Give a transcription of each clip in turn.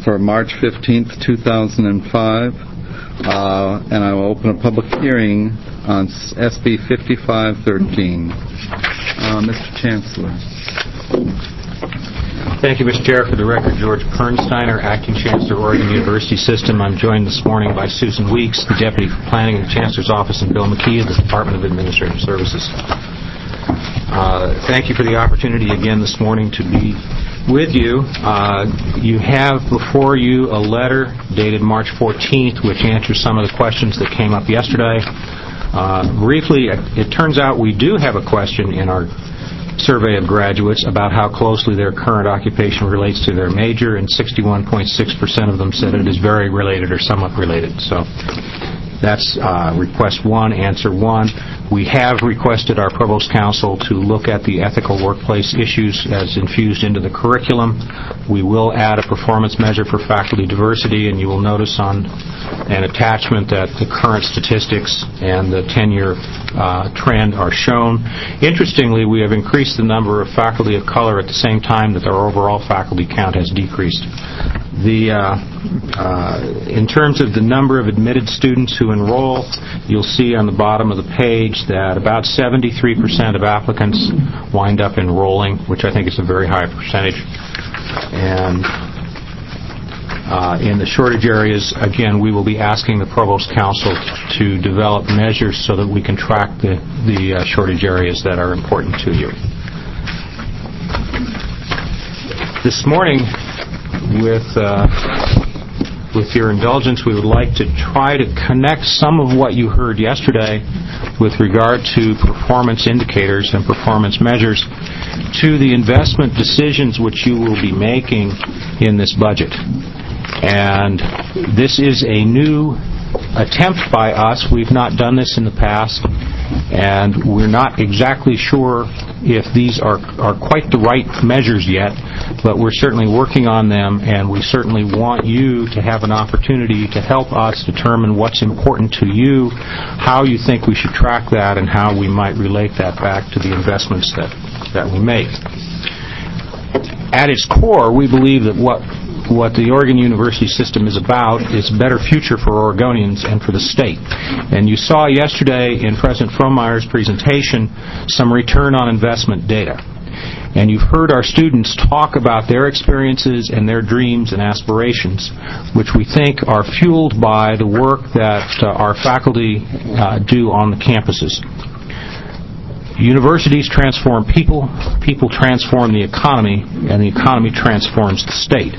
for March 15th, 2005, and I will open a public hearing on SB 5513. Mr. Chancellor. Thank you, Mr. Chair. For the record, George Pernsteiner, Acting Chancellor, Oregon University System. I'm joined this morning by Susan Weeks, the Deputy for Planning in the Chancellor's Office, and Bill McKee of the Department of Administrative Services. Thank you for the opportunity again this morning to be with you. You have before you a letter dated March 14th, which answers some of the questions that came up yesterday. Briefly, it turns out we do have a question in our survey of graduates about how closely their current occupation relates to their major, and 61.6% of them said it is very related or somewhat related. So that's request one, answer one. We have requested our Provost Council to look at the ethical workplace issues as infused into the curriculum. We will add a performance measure for faculty diversity, and you will notice on an attachment that the current statistics and the 10-year trend are shown. Interestingly, we have increased the number of faculty of color at the same time that our overall faculty count has decreased. In terms of the number of admitted students who enroll, you'll see on the bottom of the page that about 73% of applicants wind up enrolling, which I think is a very high percentage. And in the shortage areas, again, we will be asking the Provost Council to develop measures so that we can track the shortage areas that are important to you. This morning, with your indulgence, we would like to try to connect some of what you heard yesterday with regard to performance indicators and performance measures to the investment decisions which you will be making in this budget. And this is a new attempt by us. We've not done this in the past, and we're not exactly sure if these are quite the right measures yet, but we're certainly working on them, and we certainly want you to have an opportunity to help us determine what's important to you, how you think we should track that, and how we might relate that back to the investments that we make. At its core, we believe that what the Oregon University System is about is a better future for Oregonians and for the state. And you saw yesterday in President Frohmeier's presentation some return on investment data. And you've heard our students talk about their experiences and their dreams and aspirations, which we think are fueled by the work that our faculty do on the campuses. Universities transform people, people transform the economy, and the economy transforms the state.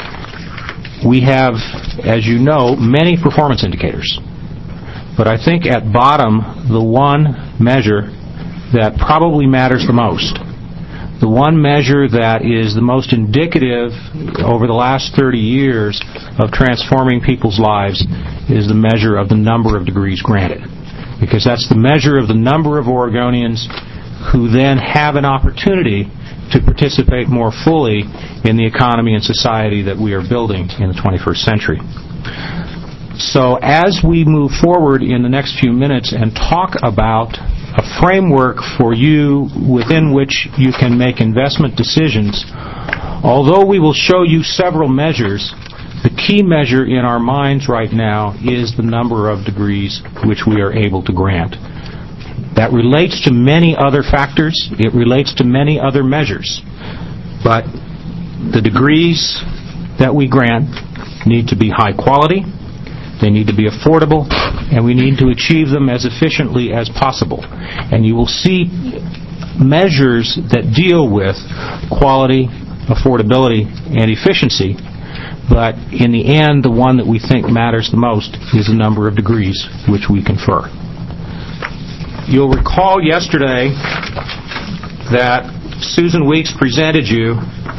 We have, as you know, many performance indicators. But I think at bottom, the one measure that probably matters the most, the one measure that is the most indicative over the last 30 years of transforming people's lives, is the measure of the number of degrees granted. Because that's the measure of the number of Oregonians who then have an opportunity to participate more fully in the economy and society that we are building in the 21st century. So as we move forward in the next few minutes and talk about a framework for you within which you can make investment decisions, although we will show you several measures, the key measure in our minds right now is the number of degrees which we are able to grant. That relates to many other factors. It relates to many other measures. But the degrees that we grant need to be high quality, they need to be affordable, and we need to achieve them as efficiently as possible. And you will see measures that deal with quality, affordability, and efficiency. But in the end, the one that we think matters the most is the number of degrees which we confer. You'll recall yesterday that Susan Weeks presented you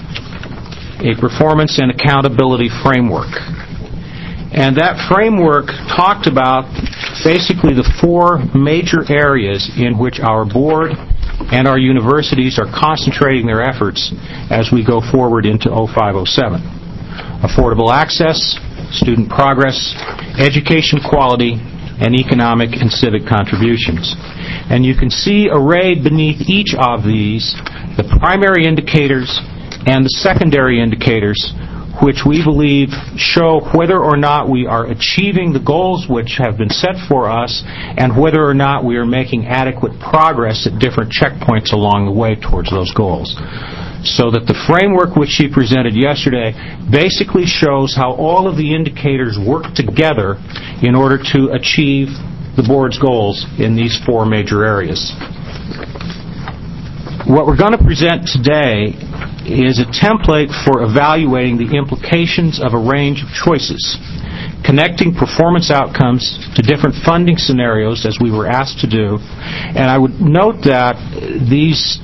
a performance and accountability framework. And that framework talked about basically the four major areas in which our board and our universities are concentrating their efforts as we go forward into 05-07. Affordable access, student progress, education quality, and economic and civic contributions. And you can see arrayed beneath each of these the primary indicators and the secondary indicators which we believe show whether or not we are achieving the goals which have been set for us and whether or not we are making adequate progress at different checkpoints along the way towards those goals. So that the framework which she presented yesterday basically shows how all of the indicators work together in order to achieve the board's goals in these four major areas. What we're going to present today is a template for evaluating the implications of a range of choices, connecting performance outcomes to different funding scenarios as we were asked to do. And I would note that these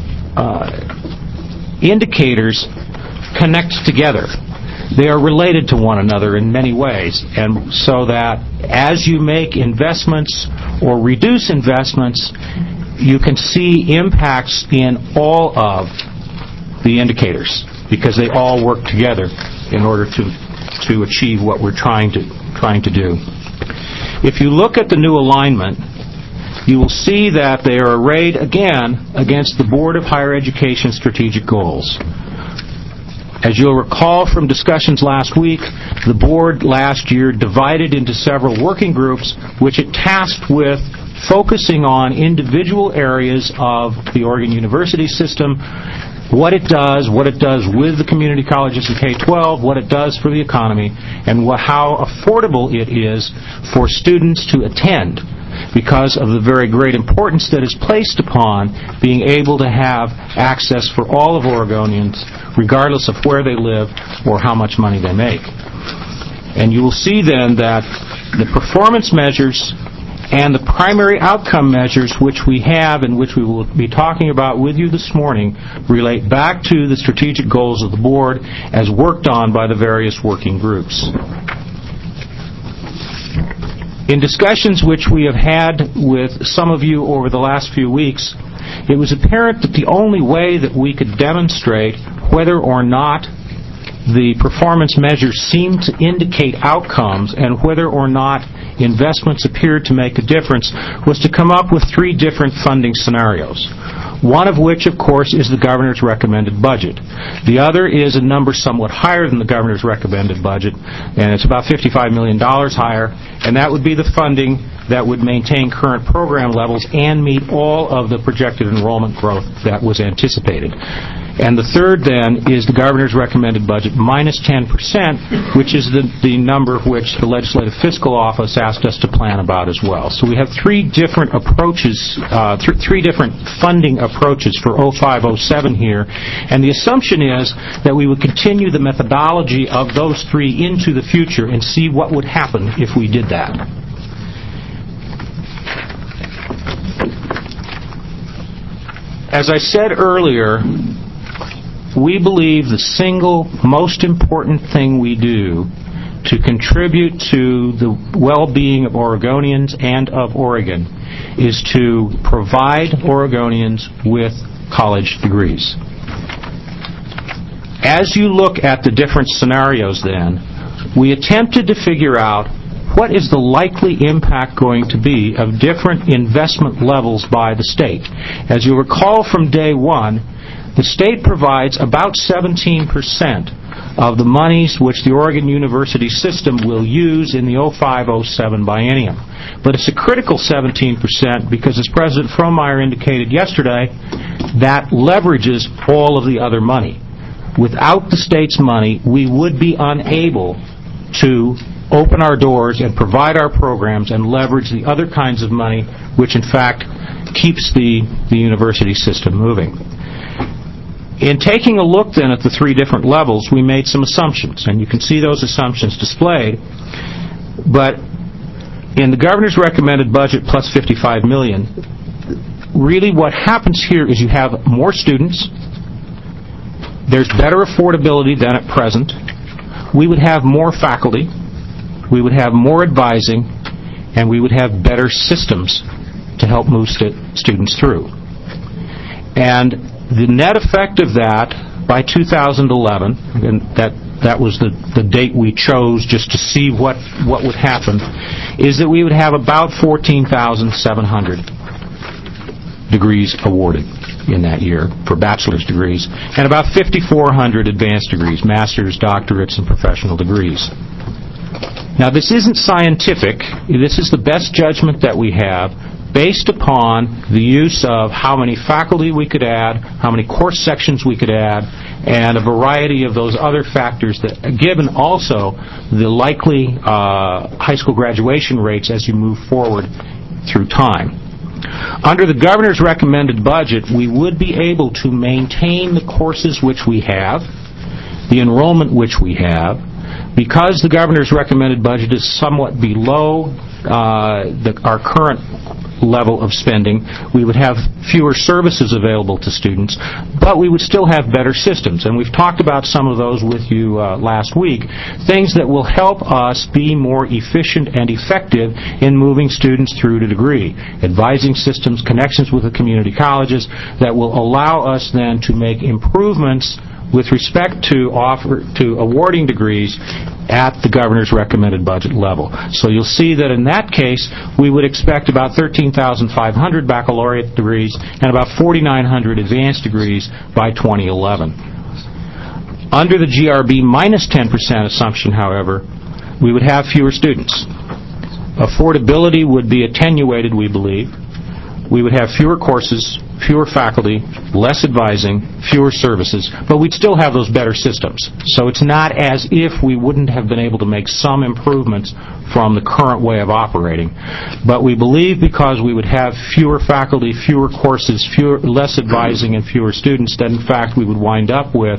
indicators connect together. They are related to one another in many ways, and so that as you make investments or reduce investments, you can see impacts in all of the indicators because they all work together in order to achieve what we're trying to do. If you look at the new alignment, you will see that they are arrayed again against the Board of Higher Education strategic goals. As you'll recall from discussions last week, the board last year divided into several working groups which it tasked with focusing on individual areas of the Oregon University system, what it does with the community colleges and K-12, what it does for the economy, and how affordable it is for students to attend, because of the very great importance that is placed upon being able to have access for all of Oregonians, regardless of where they live or how much money they make. And you will see then that the performance measures and the primary outcome measures which we have and which we will be talking about with you this morning relate back to the strategic goals of the board as worked on by the various working groups. In discussions which we have had with some of you over the last few weeks, it was apparent that the only way that we could demonstrate whether or not the performance measures seemed to indicate outcomes and whether or not investments appeared to make a difference was to come up with three different funding scenarios. One of which, of course, is the governor's recommended budget. The other is a number somewhat higher than the governor's recommended budget, and it's about $55 million higher, and that would be the funding that would maintain current program levels and meet all of the projected enrollment growth that was anticipated. And the third, then, is the governor's recommended budget minus 10%, which is the number which the Legislative Fiscal Office asked us to plan about as well. So we have three different approaches, three different funding approaches for 05-07 here, and the assumption is that we would continue the methodology of those three into the future and see what would happen if we did that. As I said earlier, we believe the single most important thing we do to contribute to the well-being of Oregonians and of Oregon is to provide Oregonians with college degrees. As you look at the different scenarios then, we attempted to figure out what is the likely impact going to be of different investment levels by the state. As you recall from day one, the state provides about 17% of the monies which the Oregon University system will use in the 05-07 biennium. But it's a critical 17% because, as President Frohmeyer indicated yesterday, that leverages all of the other money. Without the state's money, we would be unable to open our doors and provide our programs and leverage the other kinds of money which, in fact, keeps the university system moving. In taking a look then at the three different levels, we made some assumptions, and you can see those assumptions displayed. But in the governor's recommended budget plus $55 million, really what happens here is you have more students, there's better affordability than at present, we would have more faculty, we would have more advising, and we would have better systems to help move students through. And the net effect of that by 2011, and that was the date we chose just to see what would happen, is that we would have about 14,700 degrees awarded. in that year for bachelor's degrees, and about 5,400 advanced degrees, master's, doctorates, and professional degrees. Now, this isn't scientific. This is the best judgment that we have based upon the use of how many faculty we could add, how many course sections we could add, and a variety of those other factors that, given also the likely high school graduation rates as you move forward through time. Under the governor's recommended budget, we would be able to maintain the courses which we have, the enrollment which we have. Because the governor's recommended budget is somewhat below our current level of spending, we would have fewer services available to students, but we would still have better systems. And we've talked about some of those with you last week, things that will help us be more efficient and effective in moving students through to degree. Advising systems, connections with the community colleges that will allow us then to make improvements with respect to awarding degrees at the governor's recommended budget level. So you'll see that in that case, we would expect about 13,500 baccalaureate degrees and about 4,900 advanced degrees by 2011. Under the GRB minus 10% assumption, however, we would have fewer students. Affordability would be attenuated, we believe. We would have fewer courses, fewer faculty, less advising, fewer services, but we'd still have those better systems. So it's not as if we wouldn't have been able to make some improvements from the current way of operating. But we believe because we would have fewer faculty, fewer courses, less advising, and fewer students, that in fact we would wind up with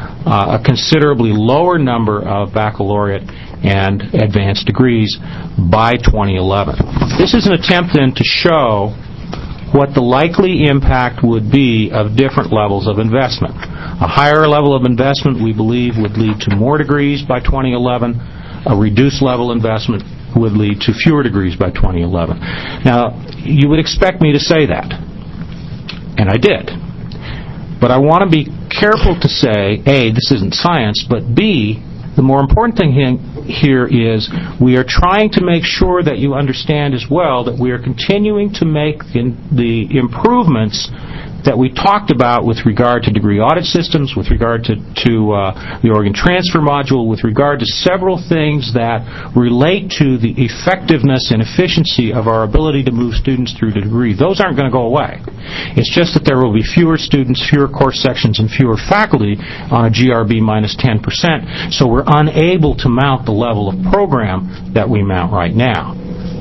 a considerably lower number of baccalaureate and advanced degrees by 2011. This is an attempt then to show what the likely impact would be of different levels of investment. A higher level of investment, we believe, would lead to more degrees by 2011. A reduced level investment would lead to fewer degrees by 2011. Now, you would expect me to say that, and I did. But I want to be careful to say, A, this isn't science, but B, the more important thing here is we are trying to make sure that you understand as well that we are continuing to make the improvements that we talked about with regard to degree audit systems, with regard to the organ transfer module, with regard to several things that relate to the effectiveness and efficiency of our ability to move students through to degree. Those aren't going to go away. It's just that there will be fewer students, fewer course sections, and fewer faculty on a GRB minus 10%, so we're unable to mount the level of program that we mount right now.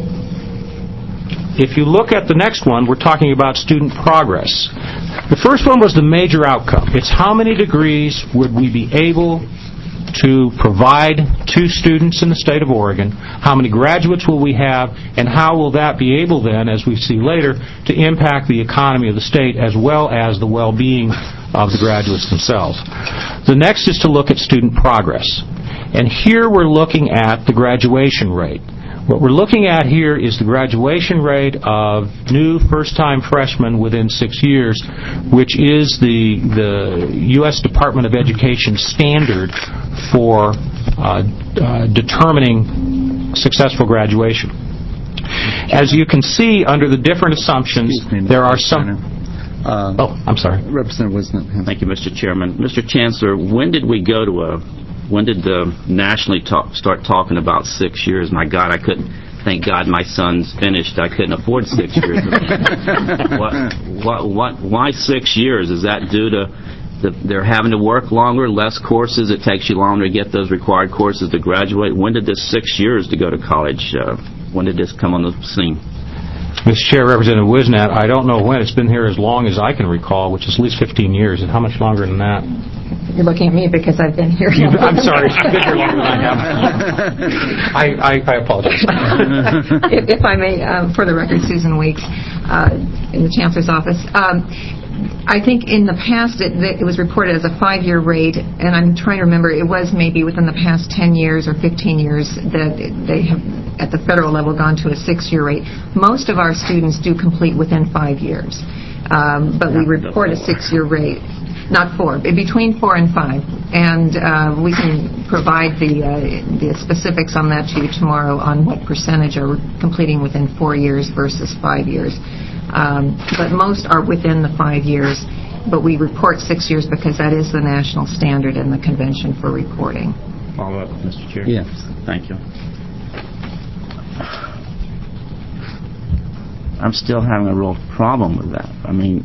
If you look at the next one, we're talking about student progress. The first one was the major outcome. It's how many degrees would we be able to provide to students in the state of Oregon, how many graduates will we have, and how will that be able then, as we see later, to impact the economy of the state as well as the well-being of the graduates themselves. The next is to look at student progress. And here we're looking at the graduation rate. What we're looking at here is the graduation rate of new first-time freshmen within 6 years, which is the U.S. Department of Education standard for determining successful graduation. As you can see, under the different assumptions, there are some... I'm sorry. Representative Wisnett. Thank you, Mr. Chairman. Mr. Chancellor, when did we go to when did the nationally start talking about 6 years? My God, thank God my son's finished. I couldn't afford 6 years. Why 6 years? Is that due to they're having to work longer, less courses? It takes you longer to get those required courses to graduate. When did this 6 years to go to college? When did this come on the scene? Mr. Chair, Representative Wisnett, I don't know when. It's been here as long as I can recall, which is at least 15 years. And how much longer than that? You're looking at me because I've been here. I'm sorry. I've been here longer than I have. I apologize. If I may, for the record, Susan Weeks, in the Chancellor's office. I think in the past it was reported as a 5-year rate, and I'm trying to remember, it was maybe within the past 10 years or 15 years that they have, at the federal level, gone to a 6-year rate. Most of our students do complete within 5 years, but we report a 6-year rate. Not 4, between 4 and 5. And we can provide the specifics on that to you tomorrow on what percentage are completing within 4 years versus 5 years. But most are within the 5 years. But we report 6 years because that is the national standard in the convention for reporting. Follow up, Mr. Chair? Yes. Thank you. I'm still having a real problem with that. I mean,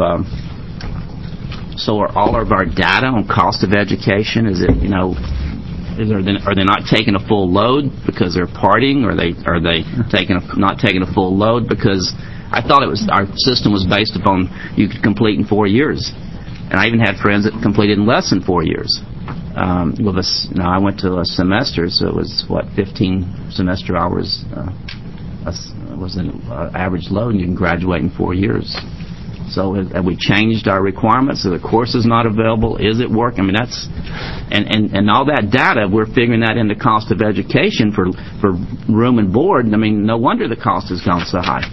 so are all of our data on cost of education, is it, are they not taking a full load because they're partying, or are they not taking a full load because I thought our system was based upon you could complete in 4 years, and I even had friends that completed in less than 4 years. I went to a semester, so it was 15 semester hours. Was an average load, and you can graduate in 4 years. So have we changed our requirements? Are the courses not available? Is it work? I mean, that's and all that data, we're figuring that into cost of education for room and board. I mean, no wonder the cost has gone so high.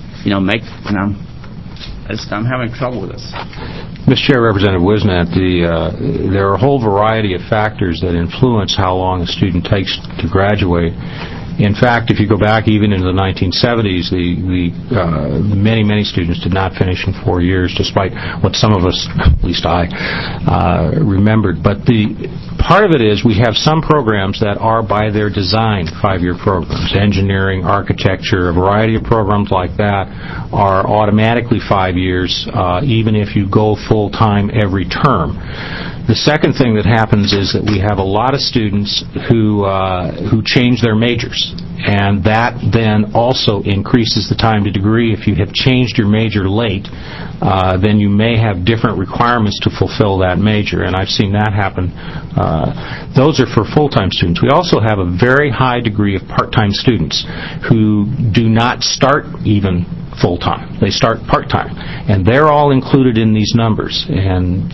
I'm having trouble with this. Mr. Chair, Representative Wisnat, there are a whole variety of factors that influence how long a student takes to graduate. In fact, if you go back even into the 1970s, many students did not finish in 4 years, despite what some of us, at least I, remembered. But the part of it is we have some programs that are, by their design, 5-year programs. Engineering, architecture, a variety of programs like that are automatically 5 years, even if you go full-time every term. The second thing that happens is that we have a lot of students who change their majors, and that then also increases the time to degree. If you have changed your major late, then you may have different requirements to fulfill that major, and I've seen that happen. Those are for full-time students. We also have a very high degree of part-time students who do not start even full-time. They start part-time, and they're all included in these numbers. And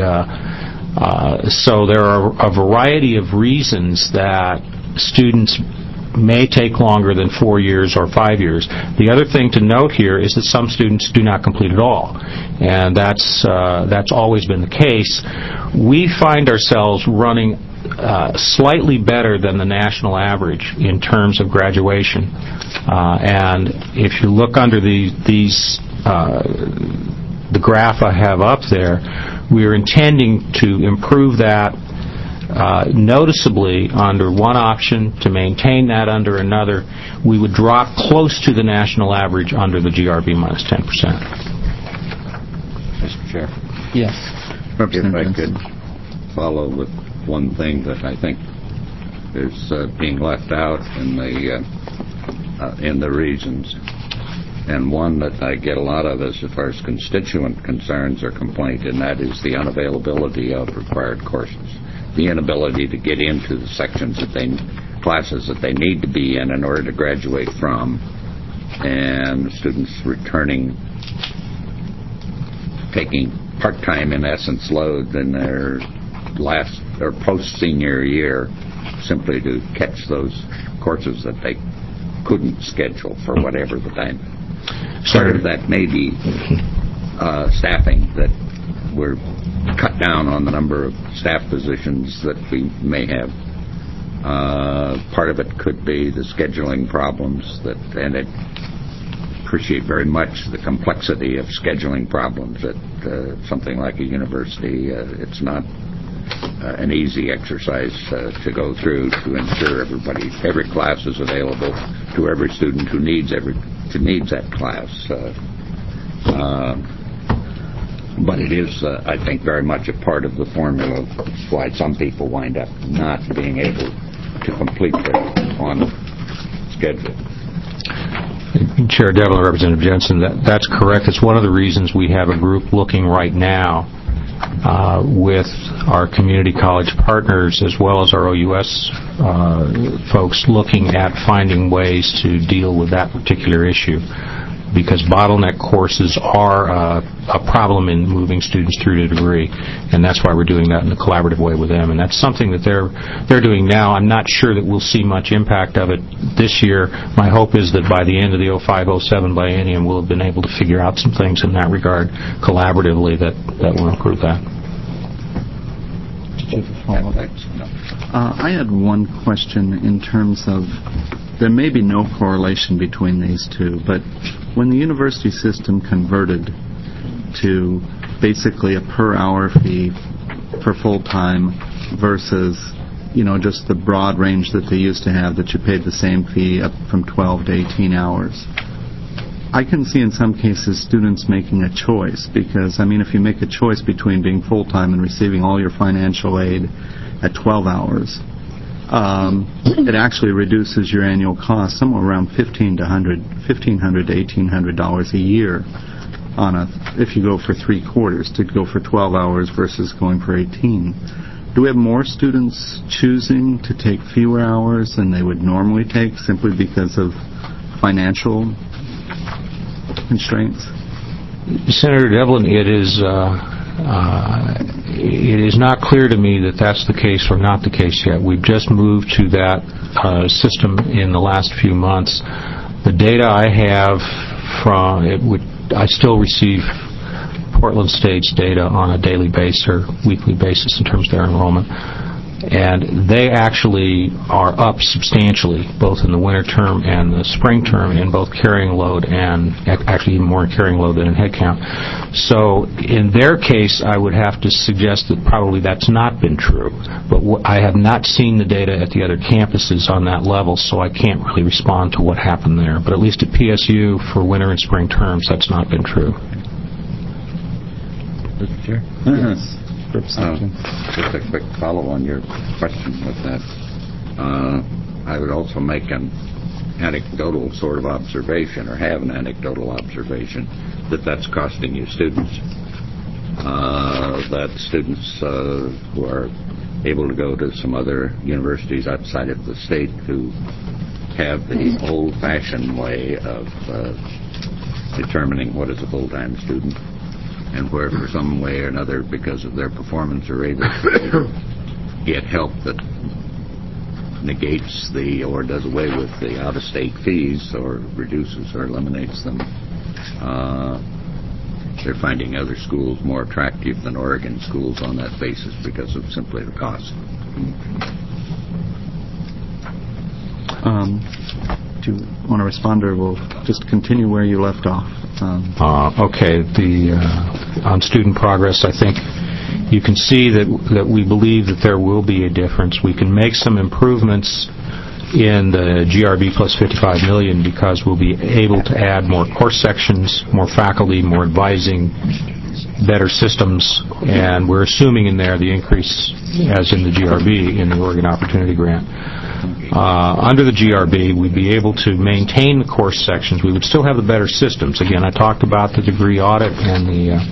so there are a variety of reasons that students may take longer than 4 years or 5 years. The other thing to note here is that some students do not complete at all, and that's always been the case. We find ourselves running slightly better than the national average in terms of graduation. And if you look under the graph I have up there, we are intending to improve that noticeably under one option. To maintain that under another, we would drop close to the national average under the GRB minus 10%. Mr. Chair. Yes. If I could follow with one thing that I think is being left out in the reasons, and one that I get a lot of as far as constituent concerns or complaint, and that is the unavailability of required courses, the inability to get into the sections classes that they need to be in order to graduate from, and students returning, taking part-time, in essence, load in their last or post-senior year simply to catch those courses that they couldn't schedule for whatever the time. Part of that may be staffing, that we're cut down on the number of staff positions that we may have. Part of it could be the scheduling problems and I appreciate very much the complexity of scheduling problems at something like a university. It's not an easy exercise to go through to ensure every class is available to every student who needs that class. But it is, I think, very much a part of the formula of why some people wind up not being able to complete on schedule. Chair Devlin, Representative Jensen, that's correct. It's one of the reasons we have a group looking right now with our community college partners as well as our OUS folks looking at finding ways to deal with that particular issue, because bottleneck courses are a problem in moving students through to degree, and that's why we're doing that in a collaborative way with them. And that's something that they're doing now. I'm not sure that we'll see much impact of it this year. My hope is that by the end of the 05-07 biennium, we'll have been able to figure out some things in that regard collaboratively that will improve that. I had one question in terms of, there may be no correlation between these two, but when the university system converted to basically a per-hour fee for full-time versus, just the broad range that they used to have, that you paid the same fee up from 12 to 18 hours, I can see in some cases students making a choice, because, if you make a choice between being full-time and receiving all your financial aid at 12 hours, it actually reduces your annual cost somewhere around $1,500 to $1,800 a year if you go for 3 quarters, to go for 12 hours versus going for 18. Do we have more students choosing to take fewer hours than they would normally take simply because of financial constraints? Senator Devlin, it is not clear to me that that's the case or not the case yet. We've just moved to that system in the last few months. The data I have I still receive Portland State's data on a daily basis or weekly basis in terms of their enrollment. And they actually are up substantially, both in the winter term and the spring term, in both carrying load and actually even more in carrying load than in head count. So in their case, I would have to suggest that probably that's not been true. But I have not seen the data at the other campuses on that level, so I can't really respond to what happened there. But at least at PSU, for winter and spring terms, that's not been true. Mr. Chair? Yes. Just a quick follow on your question with that. I would also make an anecdotal sort of observation, or have an anecdotal observation, that's costing you students. That students who are able to go to some other universities outside of the state who have the old-fashioned way of determining what is a full-time student, and where for some way or another, because of their performance, are able to get help that negates or does away with the out-of-state fees, or reduces or eliminates them. They're finding other schools more attractive than Oregon schools on that basis because of simply the cost. Do you want to respond, or we'll just continue where you left off? Okay. On student progress, I think you can see that we believe that there will be a difference. We can make some improvements in the GRB plus $55 million because we'll be able to add more course sections, more faculty, more advising, better systems, and we're assuming in there the increase, as in the GRB, in the Oregon Opportunity Grant. Under the GRB, we'd be able to maintain the course sections. We would still have the better systems. Again, I talked about the degree audit and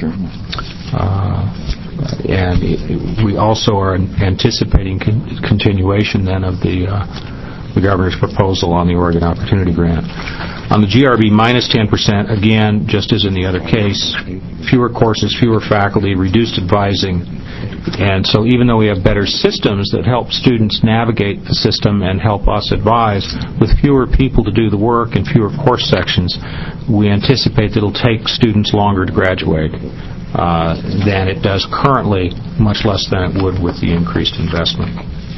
we also are anticipating continuation then of the governor's proposal on the Oregon Opportunity Grant. On the GRB, minus 10%, again, just as in the other case, fewer courses, fewer faculty, reduced advising. And so even though we have better systems that help students navigate the system and help us advise, with fewer people to do the work and fewer course sections, we anticipate that it'll take students longer to graduate than it does currently, much less than it would with the increased investment.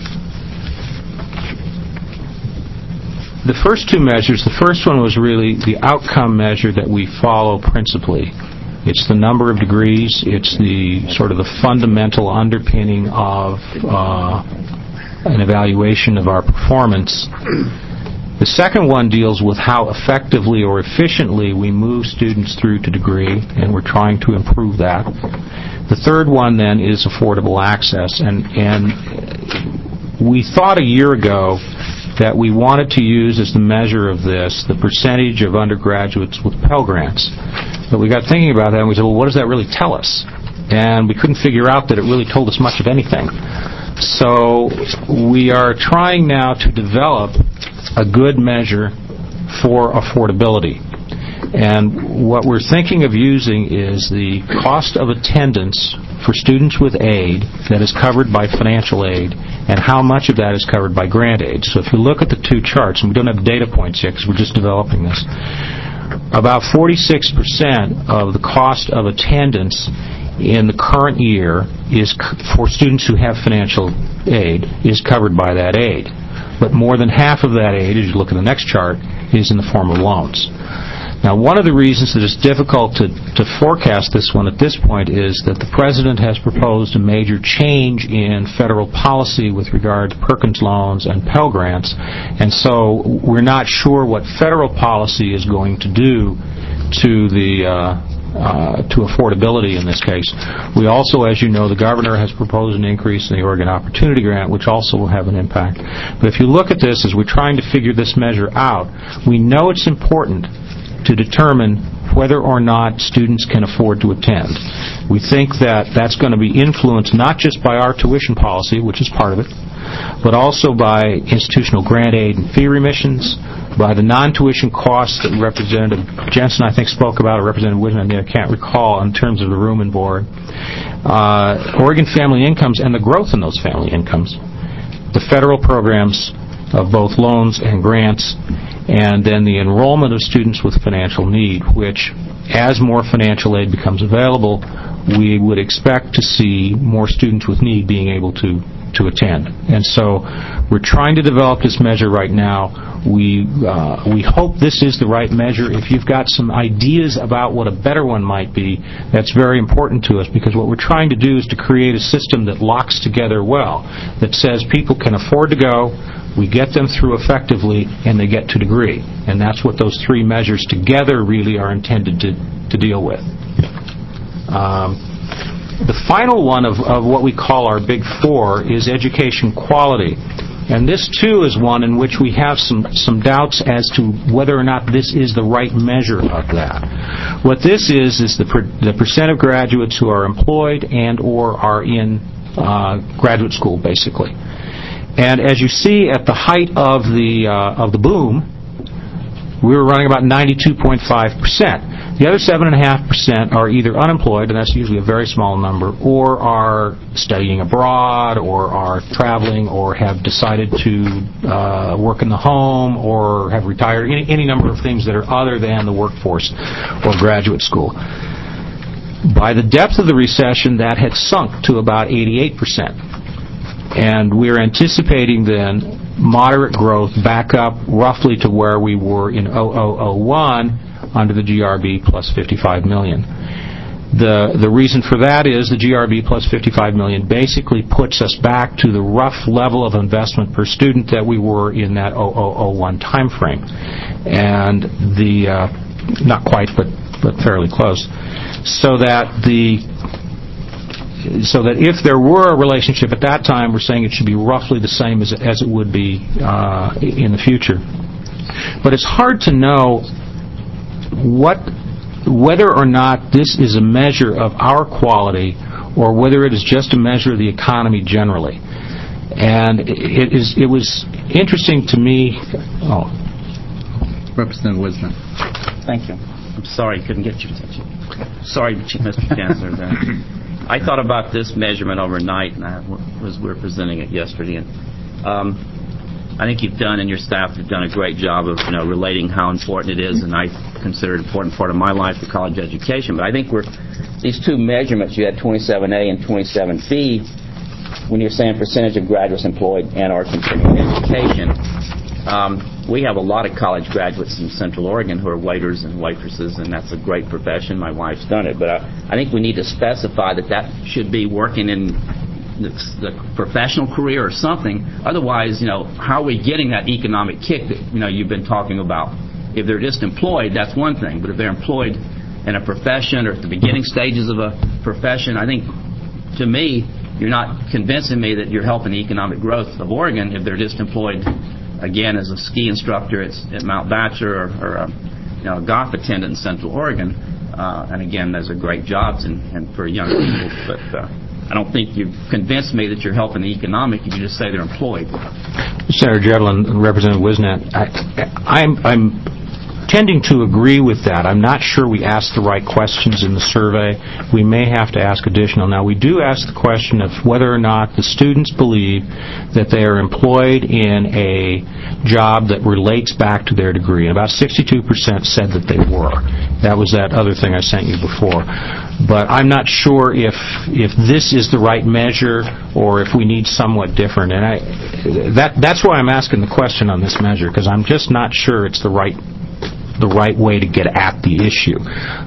The first two measures, the first one was really the outcome measure that we follow principally. It's the number of degrees. It's the sort of the fundamental underpinning of an evaluation of our performance. The second one deals with how effectively or efficiently we move students through to degree, and we're trying to improve that. The third one then is affordable access, and we thought a year ago that we wanted to use as the measure of this the percentage of undergraduates with Pell Grants. But we got thinking about that and we said, well, what does that really tell us? And we couldn't figure out that it really told us much of anything. So we are trying now to develop a good measure for affordability. And what we're thinking of using is the cost of attendance for students with aid that is covered by financial aid, and how much of that is covered by grant aid. So if you look at the two charts, and we don't have data points yet because we're just developing this, about 46% of the cost of attendance in the current year is for students who have financial aid is covered by that aid. But more than half of that aid, as you look at the next chart, is in the form of loans. Now, one of the reasons that it's difficult to forecast this one at this point is that the President has proposed a major change in federal policy with regard to Perkins loans and Pell Grants, and so we're not sure what federal policy is going to do to to affordability in this case. We also, as you know, the Governor has proposed an increase in the Oregon Opportunity Grant, which also will have an impact. But if you look at this as we're trying to figure this measure out, we know it's important to determine whether or not students can afford to attend. We think that that's going to be influenced not just by our tuition policy, which is part of it, but also by institutional grant aid and fee remissions, by the non-tuition costs that Representative Jensen, I think, spoke about, or Representative Wisner, I can't recall, in terms of the room and board, Oregon family incomes and the growth in those family incomes, the federal programs of both loans and grants, and then the enrollment of students with financial need, which, as more financial aid becomes available, we would expect to see more students with need being able to attend. And so we're trying to develop this measure right now. We hope this is the right measure. If you've got some ideas about what a better one might be, that's very important to us, because what we're trying to do is to create a system that locks together well, that says people can afford to go, we get them through effectively, and they get to degree. And that's what those three measures together really are intended to deal with. The final one of what we call our Big Four is education quality. And this, too, is one in which we have some doubts as to whether or not this is the right measure of that. What this is the percent of graduates who are employed and or are in graduate school, basically. And as you see, at the height of the boom, we were running about 92.5%. The other 7.5% are either unemployed, and that's usually a very small number, or are studying abroad, or are traveling, or have decided to work in the home, or have retired, any number of things that are other than the workforce or graduate school. By the depth of the recession, that had sunk to about 88%. And we're anticipating then moderate growth back up roughly to where we were in 2001 under the GRB plus 55 million. The reason for that is the GRB plus 55 million basically puts us back to the rough level of investment per student that we were in that 2001 time frame. And not quite, but fairly close. So that if there were a relationship at that time, we're saying it should be roughly the same as it would be in the future. But it's hard to know whether or not this is a measure of our quality or whether it is just a measure of the economy generally. And it was interesting to me. Representative Wisner. Thank you. I'm sorry I couldn't get your attention. Sorry, Mr. Chancellor. I thought about this measurement overnight, and we were presenting it yesterday. And I think you've done, and your staff have done a great job of relating how important it is, and I consider it an important part of my life, the college education. But I think these two measurements, you had 27A and 27B, when you're saying percentage of graduates employed and or continuing education. We have a lot of college graduates in Central Oregon who are waiters and waitresses, and that's a great profession. My wife's done it. But I think we need to specify that should be working in the professional career or something. Otherwise, how are we getting that economic kick that you've been talking about? If they're just employed, that's one thing. But if they're employed in a profession or at the beginning stages of a profession, I think, to me, you're not convincing me that you're helping the economic growth of Oregon if they're just employed, again, as a ski instructor at Mount Bachelor or a golf attendant in Central Oregon. And again, those are great jobs and for young people. But I don't think you've convinced me that you're helping the economic if you just say they're employed. Senator Jevlin and Representative Wisnat, I'm tending to agree with that. I'm not sure we asked the right questions in the survey. We may have to ask additional. Now, we do ask the question of whether or not the students believe that they are employed in a job that relates back to their degree. And about 62% said that they were. That was that other thing I sent you before. But I'm not sure if this is the right measure or if we need somewhat different. And that's why I'm asking the question on this measure, because I'm just not sure it's the right the right way to get at the issue.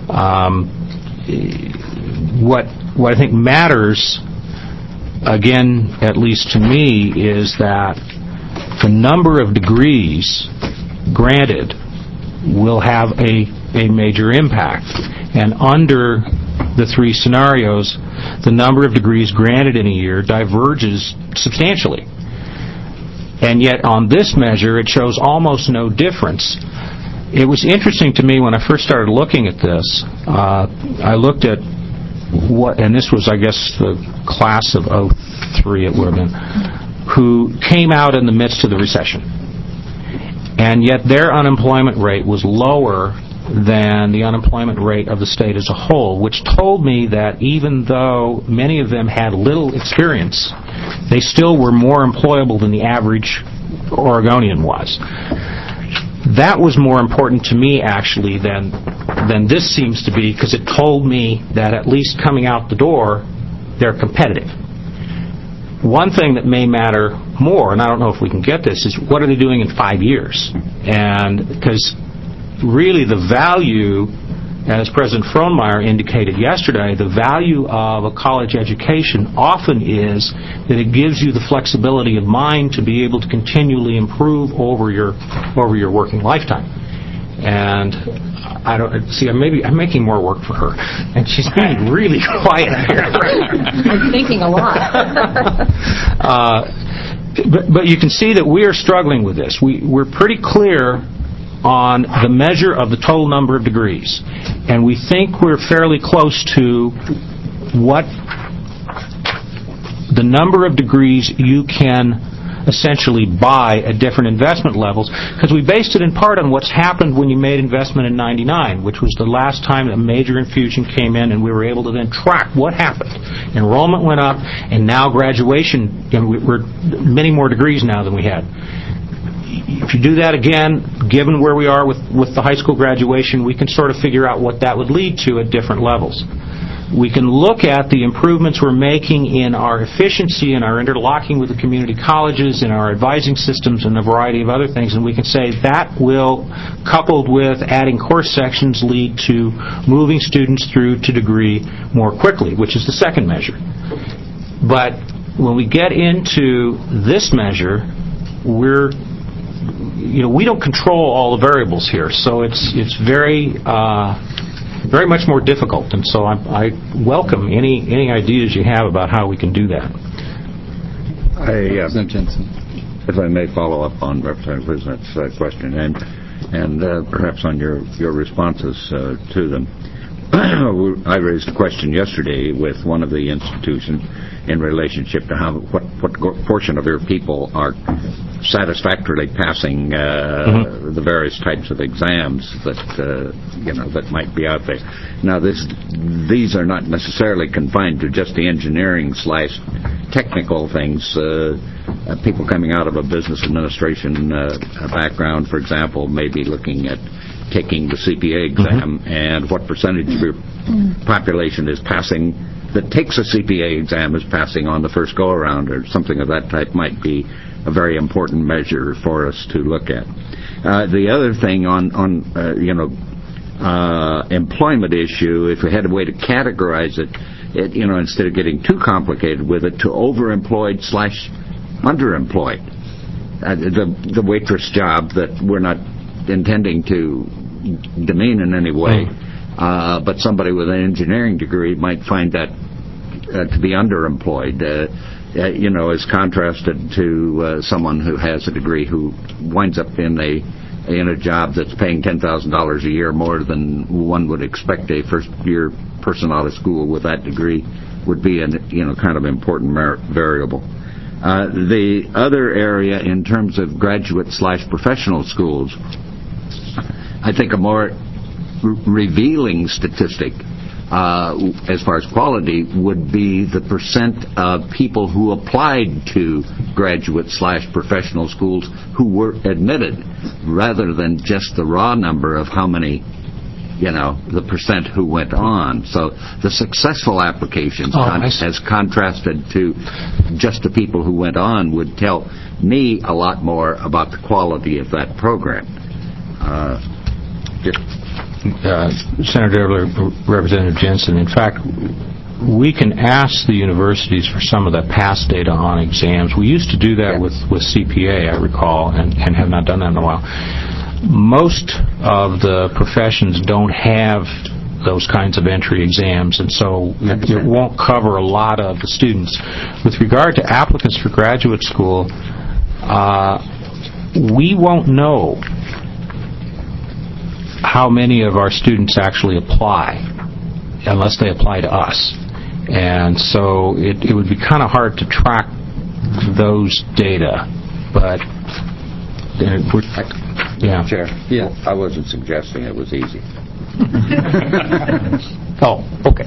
What I think matters, again, at least to me, is that the number of degrees granted will have a major impact. And under the three scenarios, the number of degrees granted in a year diverges substantially. And yet on this measure, it shows almost no difference. It was interesting to me when I first started looking at this. I looked at what, and this was, I guess, the class of 03, it would have been, who came out in the midst of the recession. And yet their unemployment rate was lower than the unemployment rate of the state as a whole, which told me that even though many of them had little experience, they still were more employable than the average Oregonian was. That was more important to me, actually, than this seems to be, because it told me that at least coming out the door, they're competitive. One thing that may matter more, and I don't know if we can get this, is what are they doing in 5 years? And because really the value, as President Frohnmeyer indicated yesterday, the value of a college education often is that it gives you the flexibility of mind to be able to continually improve over your working lifetime. And I don't see. I'm making more work for her, and she's being really quiet here. I'm thinking a lot. But you can see that we are struggling with this. We're pretty clear on the measure of the total number of degrees, and we think we're fairly close to what the number of degrees you can essentially buy at different investment levels, because we based it in part on what's happened when you made investment in 99, which was the last time a major infusion came in, and we were able to then track what happened. Enrollment went up, and now graduation, we're many more degrees now than we had. If you do that again, given where we are with the high school graduation, we can sort of figure out what that would lead to at different levels. We can look at the improvements we're making in our efficiency and our interlocking with the community colleges and our advising systems and a variety of other things, and we can say that will, coupled with adding course sections, lead to moving students through to degree more quickly, which is the second measure. But when we get into this measure, we don't control all the variables here, so it's very much more difficult, and so I welcome any ideas you have about how we can do that. If I may follow up on Representative Wisnet's question and perhaps on your responses to them. I raised a question yesterday with one of the institutions in relationship to what portion of your people are satisfactorily passing the various types of exams that might be out there. Now, these are not necessarily confined to just the engineering/technical things. People coming out of a business administration background, for example, may be looking at taking the CPA exam, and what percentage of your population is passing that takes a CPA exam is passing on the first go-around, or something of that type might be a very important measure for us to look at. The other thing on employment issue, if we had a way to categorize it, instead of getting too complicated with it, to overemployed/underemployed. The waitress job that we're not intending to demean in any way, but somebody with an engineering degree might find that to be underemployed, as contrasted to someone who has a degree who winds up in a job that's paying $10,000 a year more than one would expect a first-year person out of school with that degree would be kind of important variable. The other area in terms of graduate/professional schools, I think a more revealing statistic as far as quality would be the percent of people who applied to graduate/professional schools who were admitted, rather than just the raw number of how many, the percent who went on. So the successful applications as contrasted to just the people who went on would tell me a lot more about the quality of that program. Senator Representative Jensen, in fact, we can ask the universities for some of the past data on exams. We used to do that with CPA, I recall, and have not done that in a while. Most of the professions don't have those kinds of entry exams, and so it won't cover a lot of the students. With regard to applicants for graduate school, we won't know how many of our students actually apply unless they apply to us. And so it would be kind of hard to track those data, but Chair, I wasn't suggesting it was easy. Oh, okay.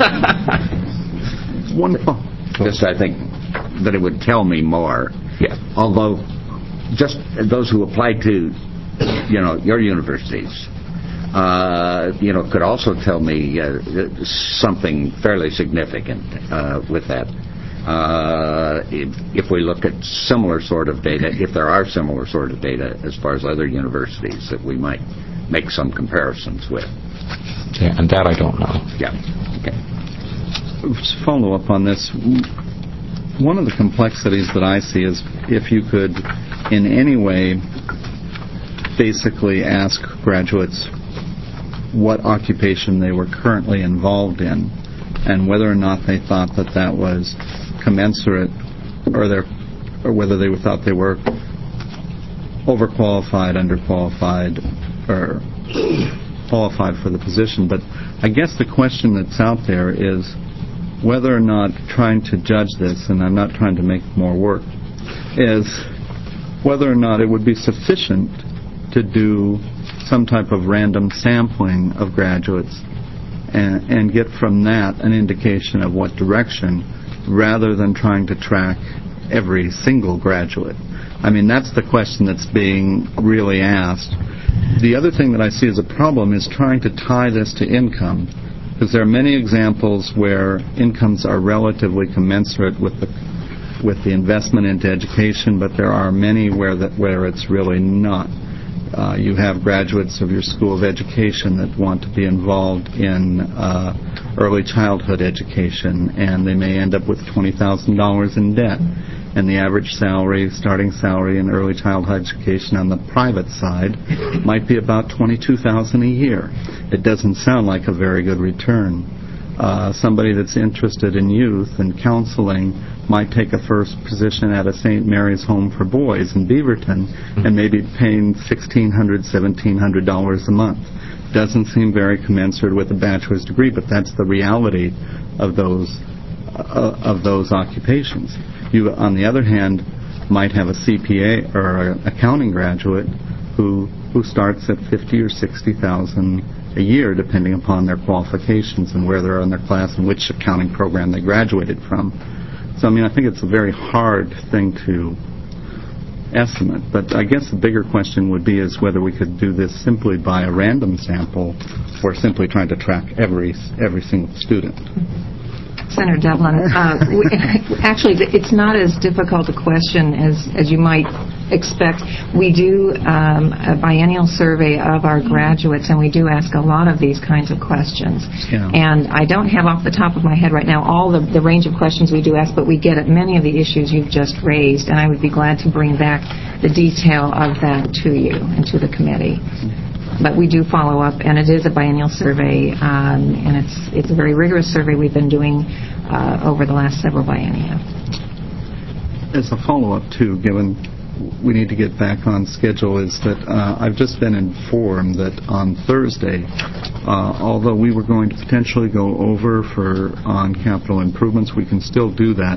Wonderful. Just I think that it would tell me more. Yeah. Although, just those who apply to, your universities, could also tell me something fairly significant with that. If we look at similar sort of data, if there are similar sort of data as far as other universities that we might make some comparisons with. Yeah, and that I don't know. Yeah. Okay. Just follow up on this. One of the complexities that I see is if you could in any way basically ask graduates what occupation they were currently involved in and whether or not they thought that was commensurate or whether they thought they were overqualified, underqualified, or qualified for the position. But I guess the question that's out there is whether or not trying to judge this, and I'm not trying to make more work, is whether or not it would be sufficient to do some type of random sampling of graduates and get from that an indication of what direction rather than trying to track every single graduate. I mean, that's the question that's being really asked. The other thing that I see as a problem is trying to tie this to income, because there are many examples where incomes are relatively commensurate with the investment into education, but there are many where it's really not. You have graduates of your school of education that want to be involved in early childhood education, and they may end up with $20,000 in debt. And the average starting salary in early childhood education on the private side might be about $22,000 a year. It doesn't sound like a very good return. Somebody that's interested in youth and counseling might take a first position at a St. Mary's Home for Boys in Beaverton and maybe paying $1,600, $1,700 a month. Doesn't seem very commensurate with a bachelor's degree, but that's the reality of those occupations. You, on the other hand, might have a CPA or an accounting graduate who starts at $50,000 or $60,000 a year, depending upon their qualifications and where they're in their class and which accounting program they graduated from. So, I mean, I think it's a very hard thing to estimate. But I guess the bigger question would be is whether we could do this simply by a random sample or simply trying to track every single student. Senator Devlin, actually, it's not as difficult a question as you might expect. We do a biennial survey of our graduates, and we do ask a lot of these kinds of questions. Yeah. And I don't have off the top of my head right now all the range of questions we do ask, but we get at many of the issues you've just raised, and I would be glad to bring back the detail of that to you and to the committee. But we do follow up, and it is a biennial survey, and it's a very rigorous survey we've been doing over the last several biennia. As a follow-up, too, given we need to get back on schedule, is that I've just been informed that on Thursday, although we were going to potentially go over on capital improvements, we can still do that.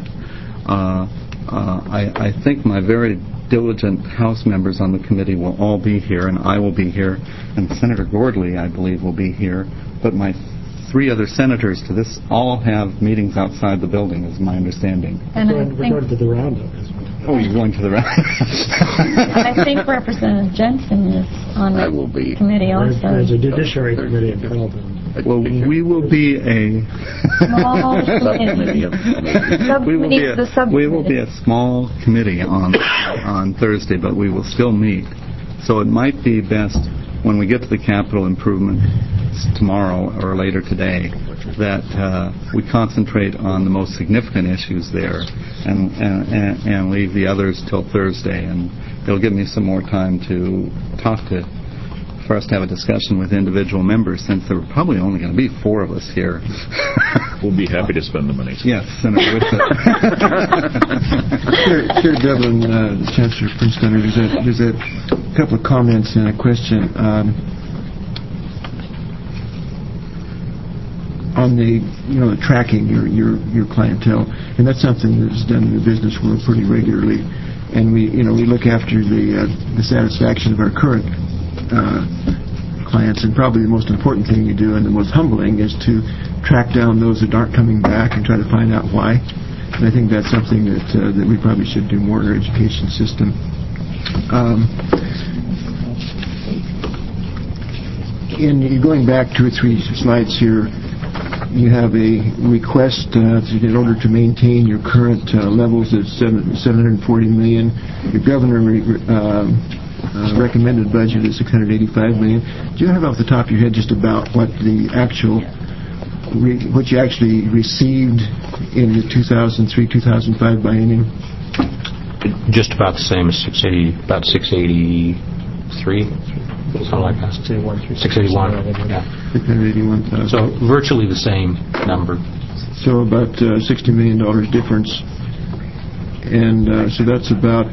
I think my very diligent House members on the committee will all be here, and I will be here, and Senator Gordley, I believe, will be here. But my 3 other senators to this all have meetings outside the building, is my understanding. And we're going to the roundup as well. Oh, you're going to the roundup. And I think Representative Jensen is on the committee also. There's a judiciary committee in Pendleton. Well, we will be a small committee. We will be a small committee on Thursday, but we will still meet. So it might be best when we get to the capital improvements tomorrow or later today, that we concentrate on the most significant issues there and leave the others till Thursday. And it'll give me some more time to for us to have a discussion with individual members, since there were probably only going to be 4 of us here. We'll be happy to spend the money. Yes, Senator Whitsitt. Chair Devlin, Chancellor Prince-Gunner, there's a couple of comments and a question. On the tracking your clientele, and that's something that's done in the business world pretty regularly, and we look after the satisfaction of our current clients, and probably the most important thing you do and the most humbling is to track down those that aren't coming back and try to find out why. And I think that's something that we probably should do more in our education system. Going back 2 or 3 slides here, you have a request in order to maintain your current levels of $740 million. Your governor recommended budget is $685 million. Do you have off the top of your head just about what the what you actually received in the 2003-2005 biennium? Just about the same as 680, about 683, something like that. 681. Yeah. 681,000. So virtually the same number. So about $60 million difference, and so that's about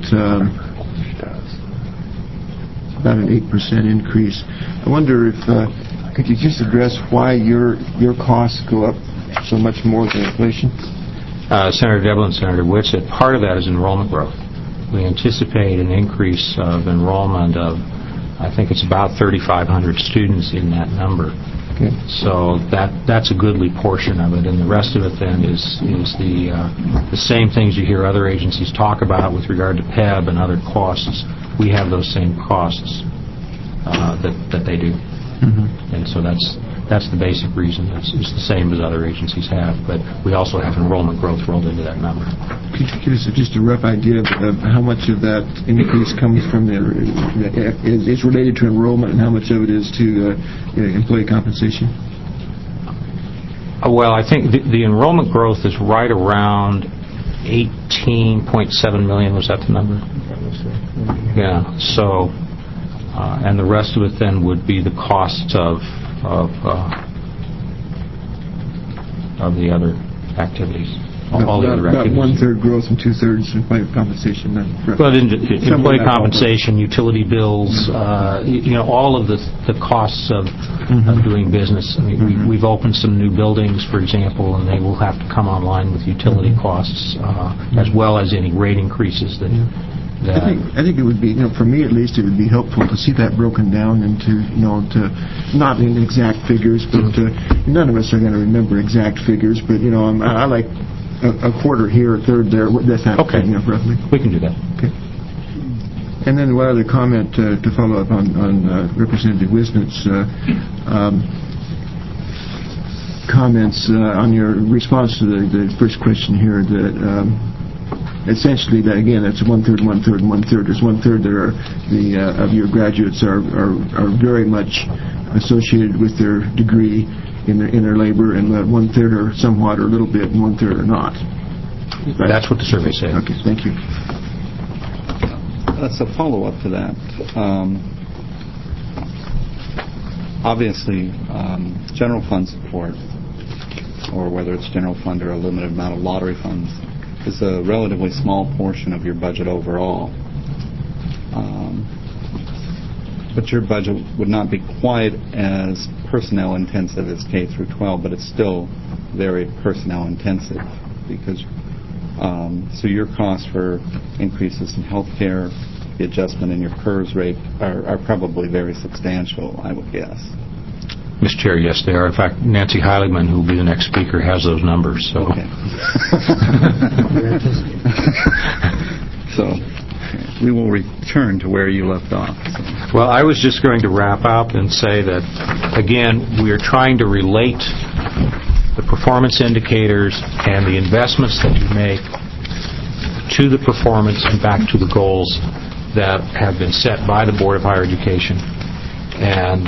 an 8% increase. I wonder if could you just address why your costs go up so much more than inflation? Senator Devlin, Senator Whitsitt, part of that is enrollment growth. We anticipate an increase of enrollment of, I think it's about 3,500 students in that number. Okay. So that's a goodly portion of it, and the rest of it then is the same things you hear other agencies talk about with regard to PEB and other costs. We have those same costs that they do, and so that's the basic reason. It's the same as other agencies have, but we also have enrollment growth rolled into that number. Could you give us just a rough idea of how much of that increase comes from is related to enrollment, and how much of it is to employee compensation? Well, I think the enrollment growth is right around 18.7 million. Was that the number? Yeah. So, and the rest of it then would be the costs of the other activities. All the other activities. About 1/3 growth and 2/3 employee compensation. Well, employee compensation, utility bills, all of the costs of doing business. I mean, we've opened some new buildings, for example, and they will have to come online with utility costs, as well as any rate increases that. I think it would be, for me at least, it would be helpful to see that broken down into, to not in exact figures, but none of us are going to remember exact figures. But I like a quarter here, a third there. That's not okay. Roughly. We can do that. Okay. And then one other comment to follow up on Representative Wisnit's comments on your response to the first question here that. Essentially, that again, that's 1/3, 1/3, 1/3. There's 1/3 that are of your graduates are very much associated with their degree in their labor, and 1/3 are somewhat or a little bit, and 1/3 are not. Right? That's what the survey said. Okay, thank you. That's a follow-up to that. Obviously, general fund support, or whether it's general fund or a limited amount of lottery funds, is a relatively small portion of your budget overall. But your budget would not be quite as personnel intensive as K through 12, but it's still very personnel intensive because so your costs for increases in health care, the adjustment in your PERS rate are probably very substantial, I would guess. Mr. Chair, yes, they are. In fact, Nancy Heiligman, who will be the next speaker, has those numbers. So, okay. So we will return to where you left off. So. Well, I was just going to wrap up and say that, again, we are trying to relate the performance indicators and the investments that you make to the performance and back to the goals that have been set by the Board of Higher Education. And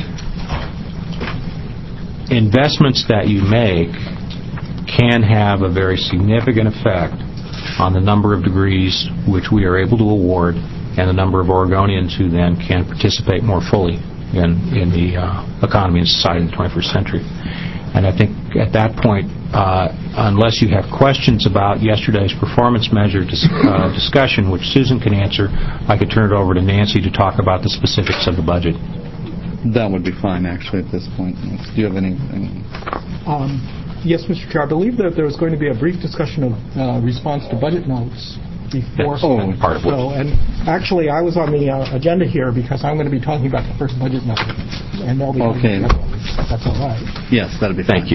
investments that you make can have a very significant effect on the number of degrees which we are able to award and the number of Oregonians who then can participate more fully in the economy and society in the 21st century. And I think at that point, unless you have questions about yesterday's performance measure discussion, which Susan can answer, I could turn it over to Nancy to talk about the specifics of the budget. That would be fine, actually, at this point. Do you have anything? Yes, Mr. Chair. I believe that there was going to be a brief discussion of response to budget notes before. Part of it. And actually, I was on the agenda here because I'm going to be talking about the first budget note, and they'll be okay. That's all right. Yes, that'll be fine. Thank you.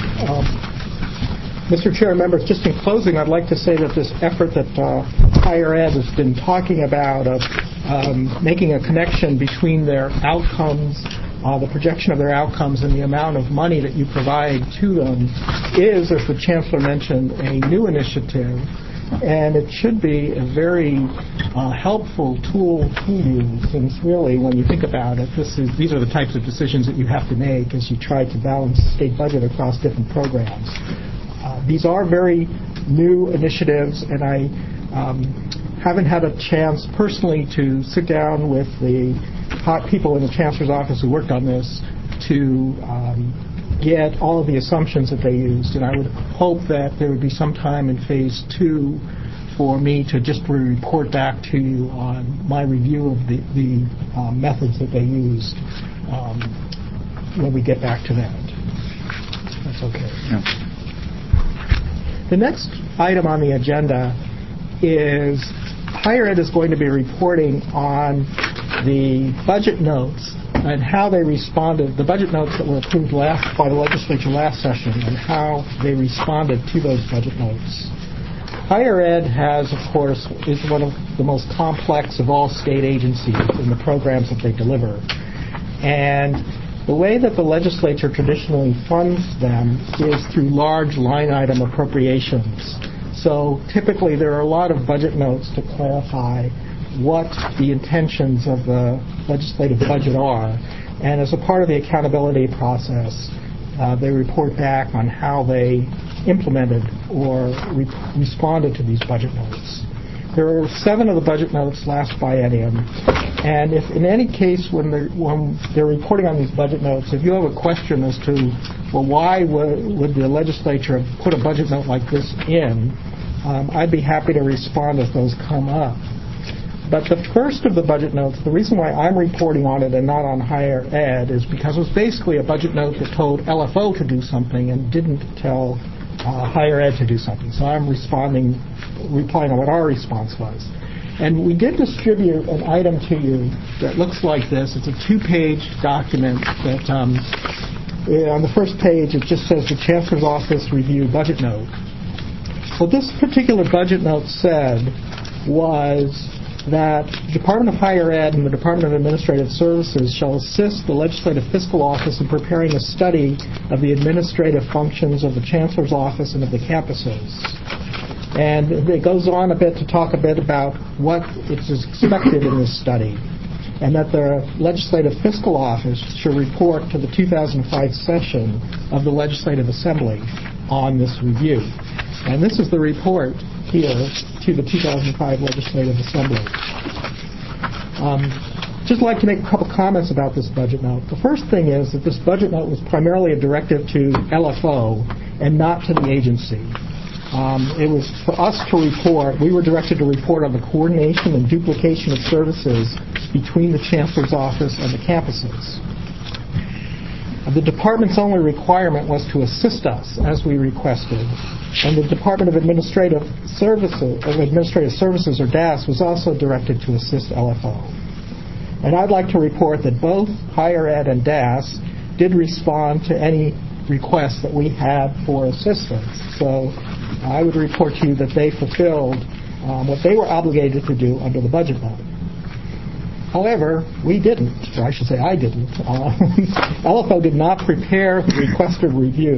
Mr. Chair, members, just in closing, I'd like to say that this effort that Higher Ed has been talking about of making a connection between their outcomes, the projection of their outcomes, and the amount of money that you provide to them is, as the Chancellor mentioned, a new initiative, and it should be a very helpful tool to you, since really, when you think about it, these are the types of decisions that you have to make as you try to balance the state budget across different programs. These are very new initiatives, and I haven't had a chance personally to sit down with the people in the Chancellor's office who worked on this to get all of the assumptions that they used. And I would hope that there would be some time in Phase 2 for me to just report back to you on my review of the methods that they used when we get back to that. That's okay. Yeah. The next item on the agenda is Higher Ed is going to be reporting on the budget notes and how they responded, the budget notes that were approved by the legislature last session, and how they responded to those budget notes. Higher Ed is one of the most complex of all state agencies in the programs that they deliver. And the way that the legislature traditionally funds them is through large line item appropriations. So typically there are a lot of budget notes to clarify what the intentions of the legislative budget are. And as a part of the accountability process, they report back on how they implemented or responded to these budget notes. There are 7 of the budget notes last biennium, and if in any case when they're reporting on these budget notes, if you have a question as to, well, why would the legislature have put a budget note like this in, I'd be happy to respond as those come up. But the first of the budget notes, the reason why I'm reporting on it and not on Higher Ed is because it was basically a budget note that told LFO to do something and didn't tell Higher Ed to do something. So I'm replying on what our response was. And we did distribute an item to you that looks like this. It's a 2-page document that on the first page it just says the Chancellor's Office Review Budget Note. What this particular budget note said was that the Department of Higher Ed and the Department of Administrative Services shall assist the Legislative Fiscal Office in preparing a study of the administrative functions of the Chancellor's Office and of the campuses. And it goes on a bit to talk a bit about what is expected in this study, and that the Legislative Fiscal Office should report to the 2005 session of the Legislative Assembly on this review. And this is the report here to the 2005 Legislative Assembly. Just like to make a couple comments about this budget note. The first thing is that this budget note was primarily a directive to LFO and not to the agency. It was for us to report, we were directed to report on the coordination and duplication of services between the Chancellor's Office and the campuses. The department's only requirement was to assist us, as we requested, and the Department of Administrative Services, or DAS, was also directed to assist LFO. And I'd like to report that both Higher Ed and DAS did respond to any requests that we had for assistance. So I would report to you that they fulfilled what they were obligated to do under the budget note. However, we didn't, or I should say I didn't. LFO did not prepare the requested review.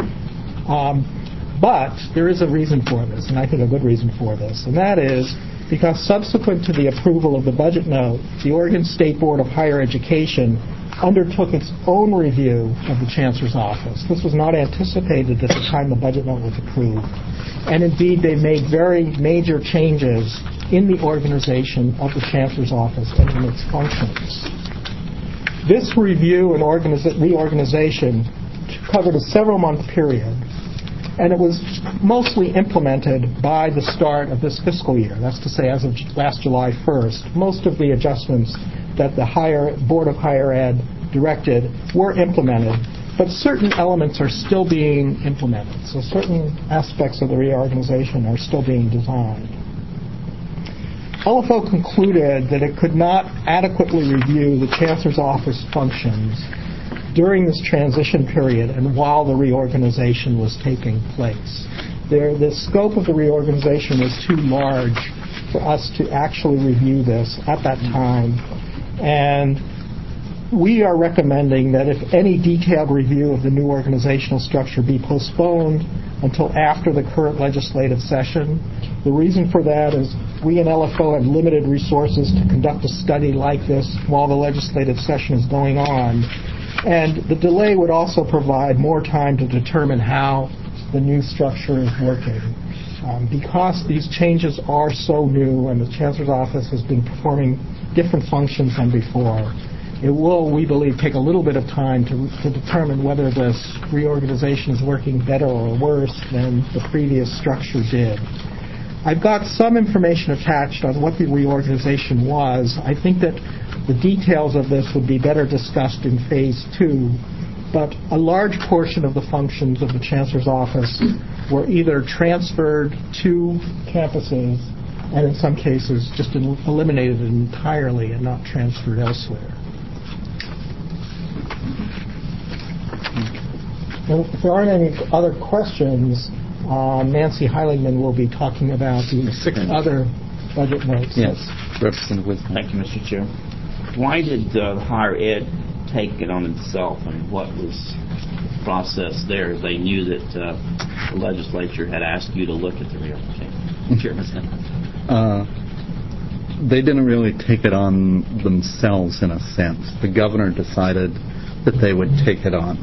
But there is a reason for this, and I think a good reason for this, and that is because subsequent to the approval of the budget note, the Oregon State Board of Higher Education undertook its own review of the Chancellor's office. This was not anticipated at the time the budget note was approved. And indeed, they made very major changes in the organization of the Chancellor's office and in its functions. This review and reorganization covered a several-month period, and it was mostly implemented by the start of this fiscal year. That's to say, as of last July 1st, most of the adjustments that the Board of Higher Ed directed were implemented, but certain elements are still being implemented. So certain aspects of the reorganization are still being designed. LFO concluded that it could not adequately review the Chancellor's office functions during this transition period and while the reorganization was taking place. The scope of the reorganization was too large for us to actually review this at that time, and we are recommending that if any detailed review of the new organizational structure be postponed until after the current legislative session. The reason for that is we in LFO have limited resources to conduct a study like this while the legislative session is going on. And the delay would also provide more time to determine how the new structure is working. Because these changes are so new and the Chancellor's office has been performing different functions than before, it will, we believe, take a little bit of time to determine whether this reorganization is working better or worse than the previous structure did. I've got some information attached on what the reorganization was. I think that the details of this would be better discussed in Phase 2, but a large portion of the functions of the Chancellor's office were either transferred to campuses and in some cases just eliminated entirely and not transferred elsewhere. Well, if there aren't any other questions, Nancy Heiligman will be talking about the 6 other budget notes. Yes, Representative Wisdom. Thank you, Mr. Chair. Why did Higher Ed take it on itself, and what was the process there? They knew that the legislature had asked you to look at the reorganization. Chairman. They didn't really take it on themselves in a sense. The governor decided that they would take it on.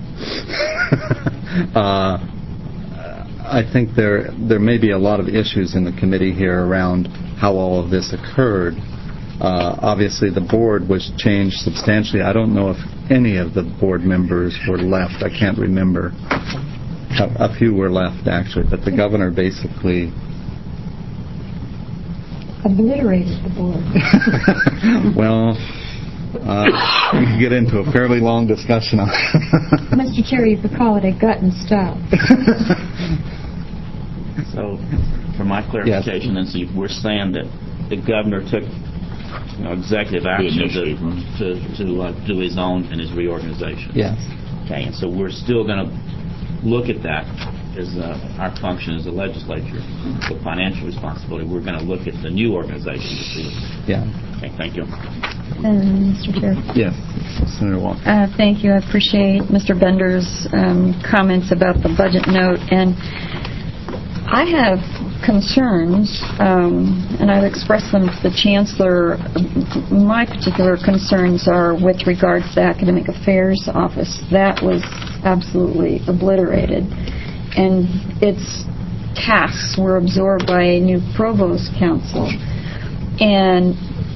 I think there may be a lot of issues in the committee here around how all of this occurred. Obviously, the board was changed substantially. I don't know if any of the board members were left. I can't remember. A few were left, actually, but the governor basically obliterated the board. Well, we could get into a fairly long discussion on Mr. Chair, you could call it a gut and stop. So, for my clarification, yes. And so we're saying that the governor took executive action to do his own and his reorganization. Yes. Okay, and so we're still going to look at that as our function as a legislature, with financial responsibility. We're going to look at the new organization to see. Yeah. Okay, thank you. Mr. Chair. Yes, Senator Walker. Thank you. I appreciate Mr. Bender's comments about the budget note, and I have concerns, and I've expressed them to the Chancellor. My particular concerns are with regards to the Academic Affairs Office. That was absolutely obliterated, and its tasks were absorbed by a new Provost Council. And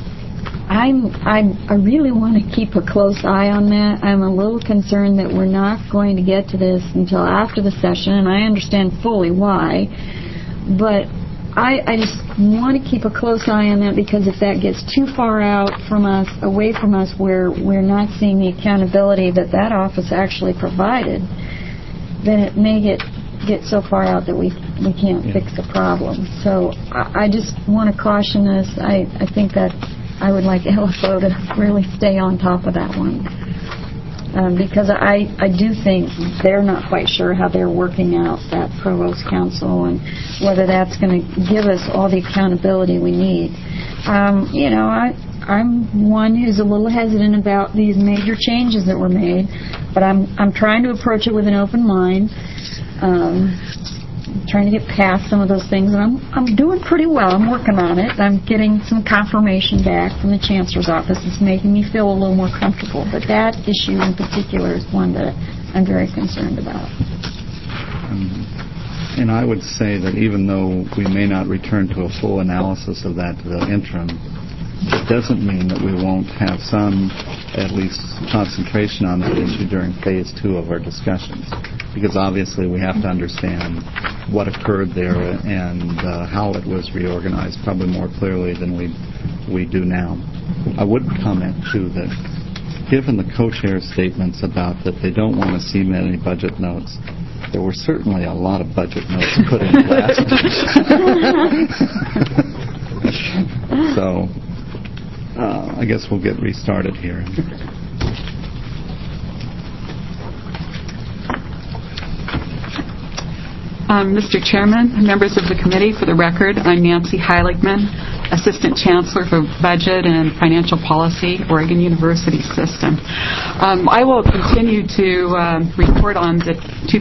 I really want to keep a close eye on that. I'm a little concerned that we're not going to get to this until after the session, and I understand fully why. But I just want to keep a close eye on that, because if that gets too far out from us, away from us, where we're not seeing the accountability that that office actually provided, then it may get so far out that we can't fix the problem. So I just want to caution us. I think that I would like LFO to really stay on top of that one. Because I do think they're not quite sure how they're working out that Provost Council and whether that's going to give us all the accountability we need. I'm one who's a little hesitant about these major changes that were made, but I'm trying to approach it with an open mind. trying to get past some of those things, and I'm doing pretty well. I'm working on it. I'm getting some confirmation back from the Chancellor's office. It's making me feel a little more comfortable. But that issue in particular is one that I'm very concerned about. And I would say that even though we may not return to a full analysis of that to the interim, it doesn't mean that we won't have some, at least, concentration on that issue during Phase 2 of our discussions. Because obviously we have to understand what occurred there and how it was reorganized, probably more clearly than we do now. I would comment, too, that given the co-chair's statements about that they don't want to see many budget notes, there were certainly a lot of budget notes put in last. So I guess we'll get restarted here. Mr. Chairman, members of the committee, for the record, I'm Nancy Heiligman, Assistant Chancellor for Budget and Financial Policy, Oregon University System. I will continue to report on the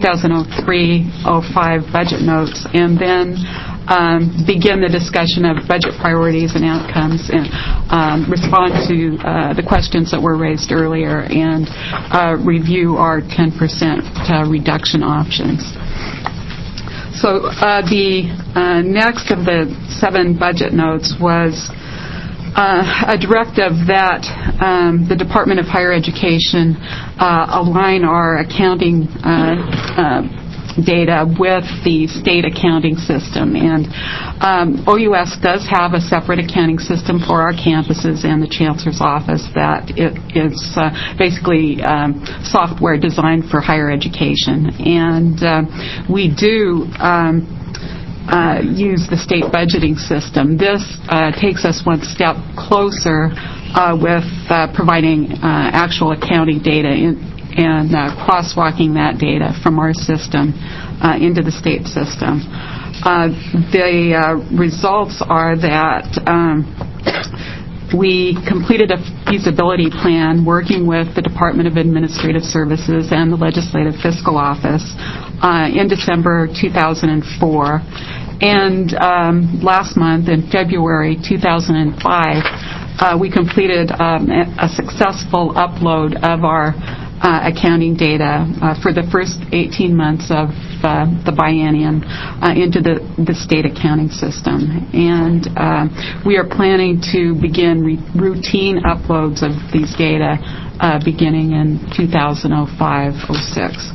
2003-05 budget notes and then begin the discussion of budget priorities and outcomes and respond to the questions that were raised earlier and review our 10% reduction options. So the next of the 7 budget notes was a directive that the Department of Higher Education align our accounting data with the state accounting system. And OUS does have a separate accounting system for our campuses and the Chancellor's office that it is basically software designed for higher education. And we do use the state budgeting system. This takes us one step closer with providing actual accounting data and crosswalking that data from our system into the state system. The results are that we completed a feasibility plan working with the Department of Administrative Services and the Legislative Fiscal Office in December 2004. And last month, in February 2005, we completed a successful upload of our accounting data for the first 18 months of the biennium into the state accounting system. And we are planning to begin routine uploads of these data beginning in 2005-06.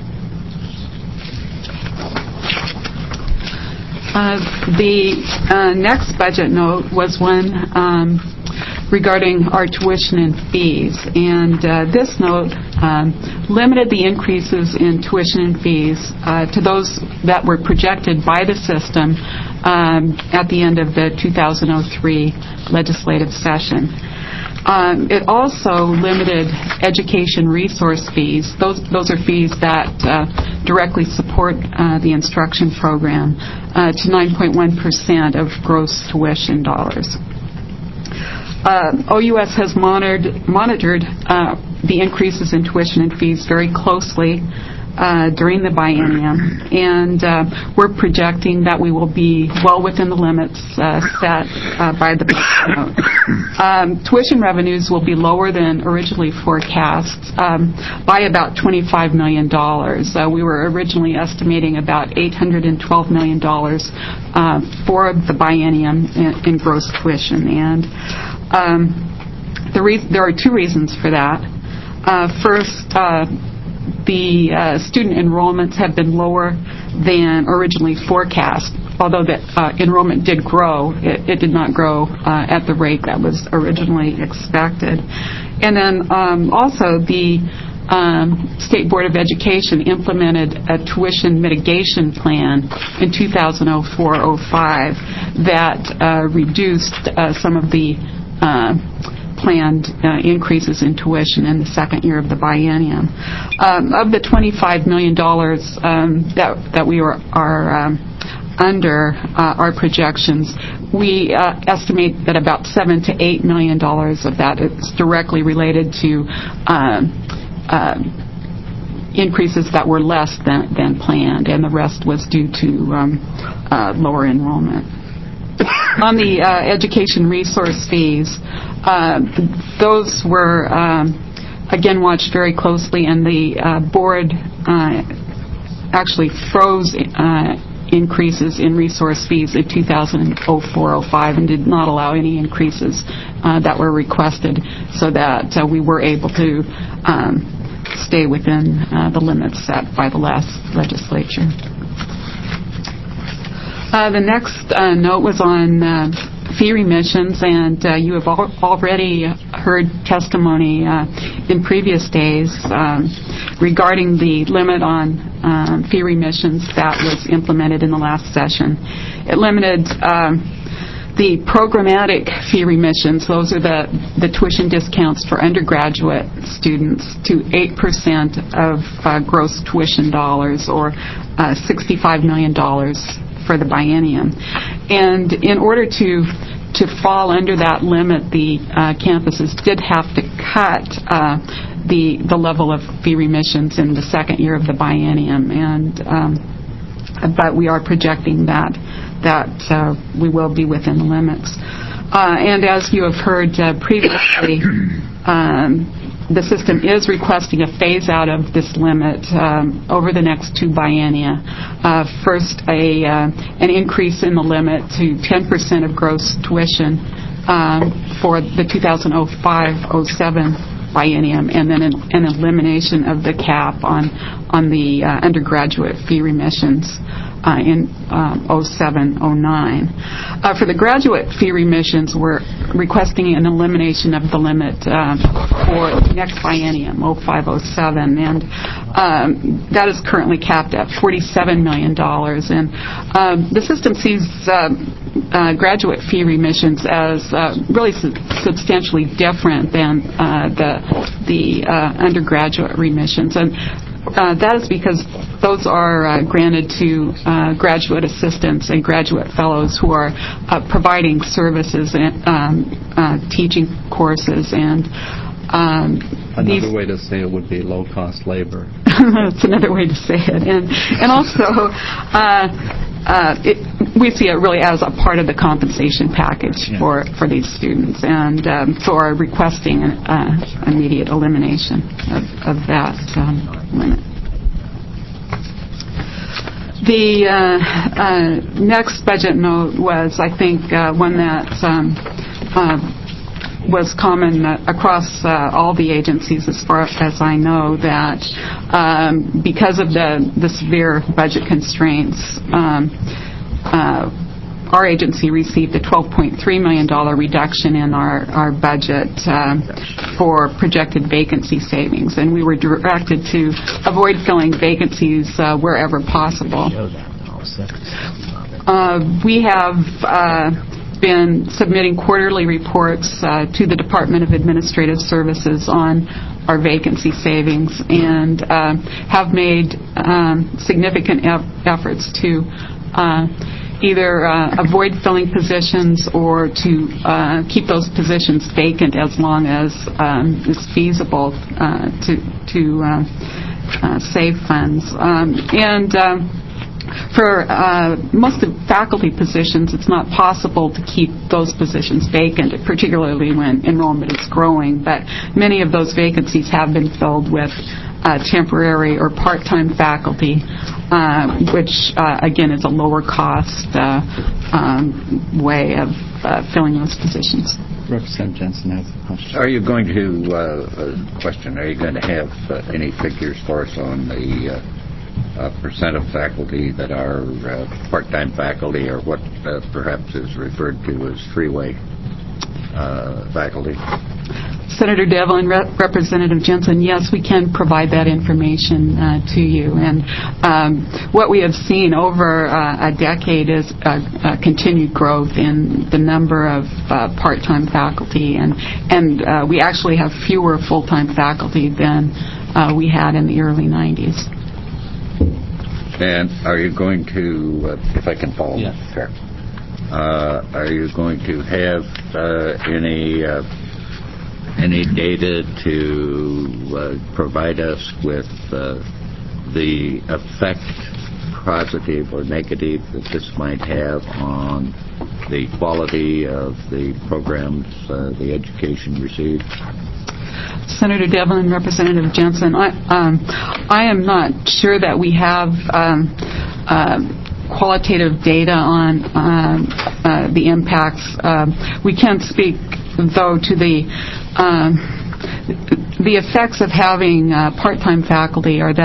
The next budget note was one regarding our tuition and fees. And this note limited the increases in tuition and fees to those that were projected by the system at the end of the 2003 legislative session. It also limited education resource fees. Those are fees that directly support the instruction program to 9.1% of gross tuition dollars. OUS has monitored the increases in tuition and fees very closely during the biennium, and we're projecting that we will be well within the limits set by the budget note. Tuition revenues will be lower than originally forecast by about $25 million. We were originally estimating about $812 million for the biennium in gross tuition, and there are 2 reasons for that. First, the student enrollments have been lower than originally forecast. Although the enrollment did grow, it did not grow at the rate that was originally expected. And then also the State Board of Education implemented a tuition mitigation plan in 2004-05 that reduced some of the planned increases in tuition in the second year of the biennium. Of the $25 million that we are under our projections, we estimate that about $7 to $8 million of that is directly related to increases that were less than planned, and the rest was due to lower enrollment. On the education resource fees, those were again watched very closely, and the board actually froze increases in resource fees in 2004-05 and did not allow any increases that were requested, so that we were able to stay within the limits set by the last legislature. The next note was on fee remissions, and you have already heard testimony in previous days regarding the limit on fee remissions that was implemented in the last session. It limited the programmatic fee remissions, those are the tuition discounts for undergraduate students, to 8% of gross tuition dollars, or $65 million for the biennium. And in order to fall under that limit, the campuses did have to cut the level of fee remissions in the second year of the biennium, but we are projecting that we will be within the limits. And as you have heard previously, the system is requesting a phase-out of this limit over the next two biennia. First, an increase in the limit to 10% of gross tuition for the 2005-07 biennium, and then an elimination of the cap on the undergraduate fee remissions in 07-09. For the graduate fee remissions, we're requesting an elimination of the limit for the next biennium, 05-07, and that is currently capped at $47 million. And the system sees graduate fee remissions as really substantially different than the undergraduate remissions, and that is because those are granted to graduate assistants and graduate fellows who are providing services and teaching courses. And another way to say it would be low-cost labor. That's another way to say it. And also, we see it really as a part of the compensation package for these students, and so are requesting an immediate elimination of that limit. The next budget note was, I think, one that was common across all the agencies, as far as I know, that because of the severe budget constraints, our agency received a $12.3 million reduction in our budget for projected vacancy savings, and we were directed to avoid filling vacancies wherever possible. We have been submitting quarterly reports to the Department of Administrative Services on our vacancy savings, and have made significant efforts to either avoid filling positions or to keep those positions vacant as long as it's feasible to save funds. For most of faculty positions, it's not possible to keep those positions vacant, particularly when enrollment is growing, but many of those vacancies have been filled with temporary or part-time faculty, which again is a lower cost way of filling those positions. Representative Jensen has a question. Are you going to have any figures for us on the percent of faculty that are part-time faculty, or what perhaps is referred to as freeway faculty? Senator Devlin, Representative Jensen, yes, we can provide that information to you. And what we have seen over a decade is continued growth in the number of part-time faculty, and we actually have fewer full-time faculty than we had in the early 90s. And are you going to, if I can follow? Yes. Fair. Are you going to have any data to provide us with the effect, positive or negative, that this might have on the quality of the programs the education received? Senator Devlin, Representative Jensen, I am not sure that we have qualitative data on the impacts. We can speak, though, to the effects of having part-time faculty or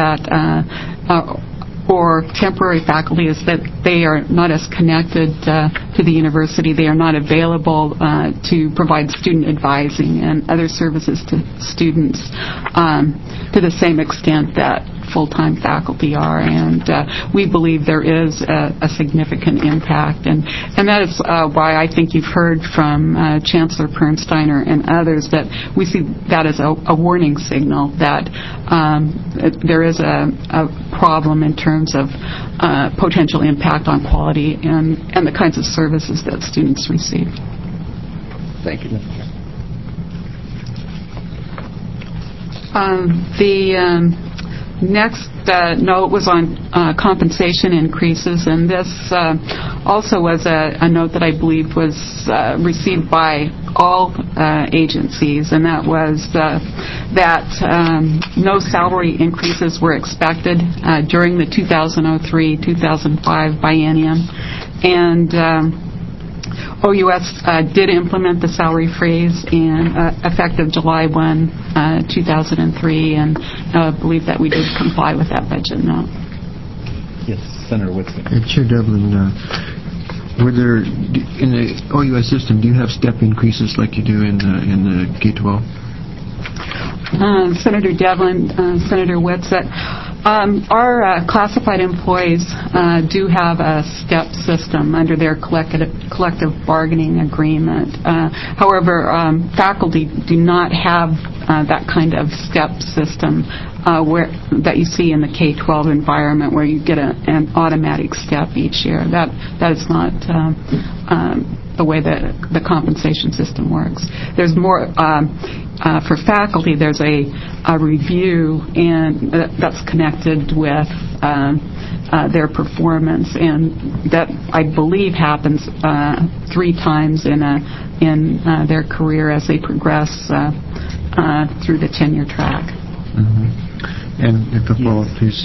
temporary faculty is that they are not as connected to the university. They are not available to provide student advising and other services to students to the same extent that full-time faculty are, and we believe there is a significant impact, and that is why I think you've heard from Chancellor Pernsteiner and others that we see that as a warning signal that there is a problem in terms of potential impact on quality and the kinds of services that students receive. Thank you. The next note was on compensation increases, and this also was a note that I believe was received by all agencies, and that was that no salary increases were expected during the 2003-2005 biennium, and OUS did implement the salary freeze effective July 1, 2003, and I believe that we did comply with that budget note. Yes, Senator Whitson. Chair Devlin, were there, in the OUS system, do you have step increases like you do in the K-12? Senator Devlin, Senator Whitsitt, our classified employees do have a step system under their collective bargaining agreement. However, faculty do not have that kind of step system that you see in the K-12 environment, where you get an automatic step each year. That is not the way that the compensation system works. There's more for faculty. There's a review, and that's connected with their performance, and that I believe happens 3 times in their career as they progress through the tenure track. Mm-hmm. And if a follow-up, please.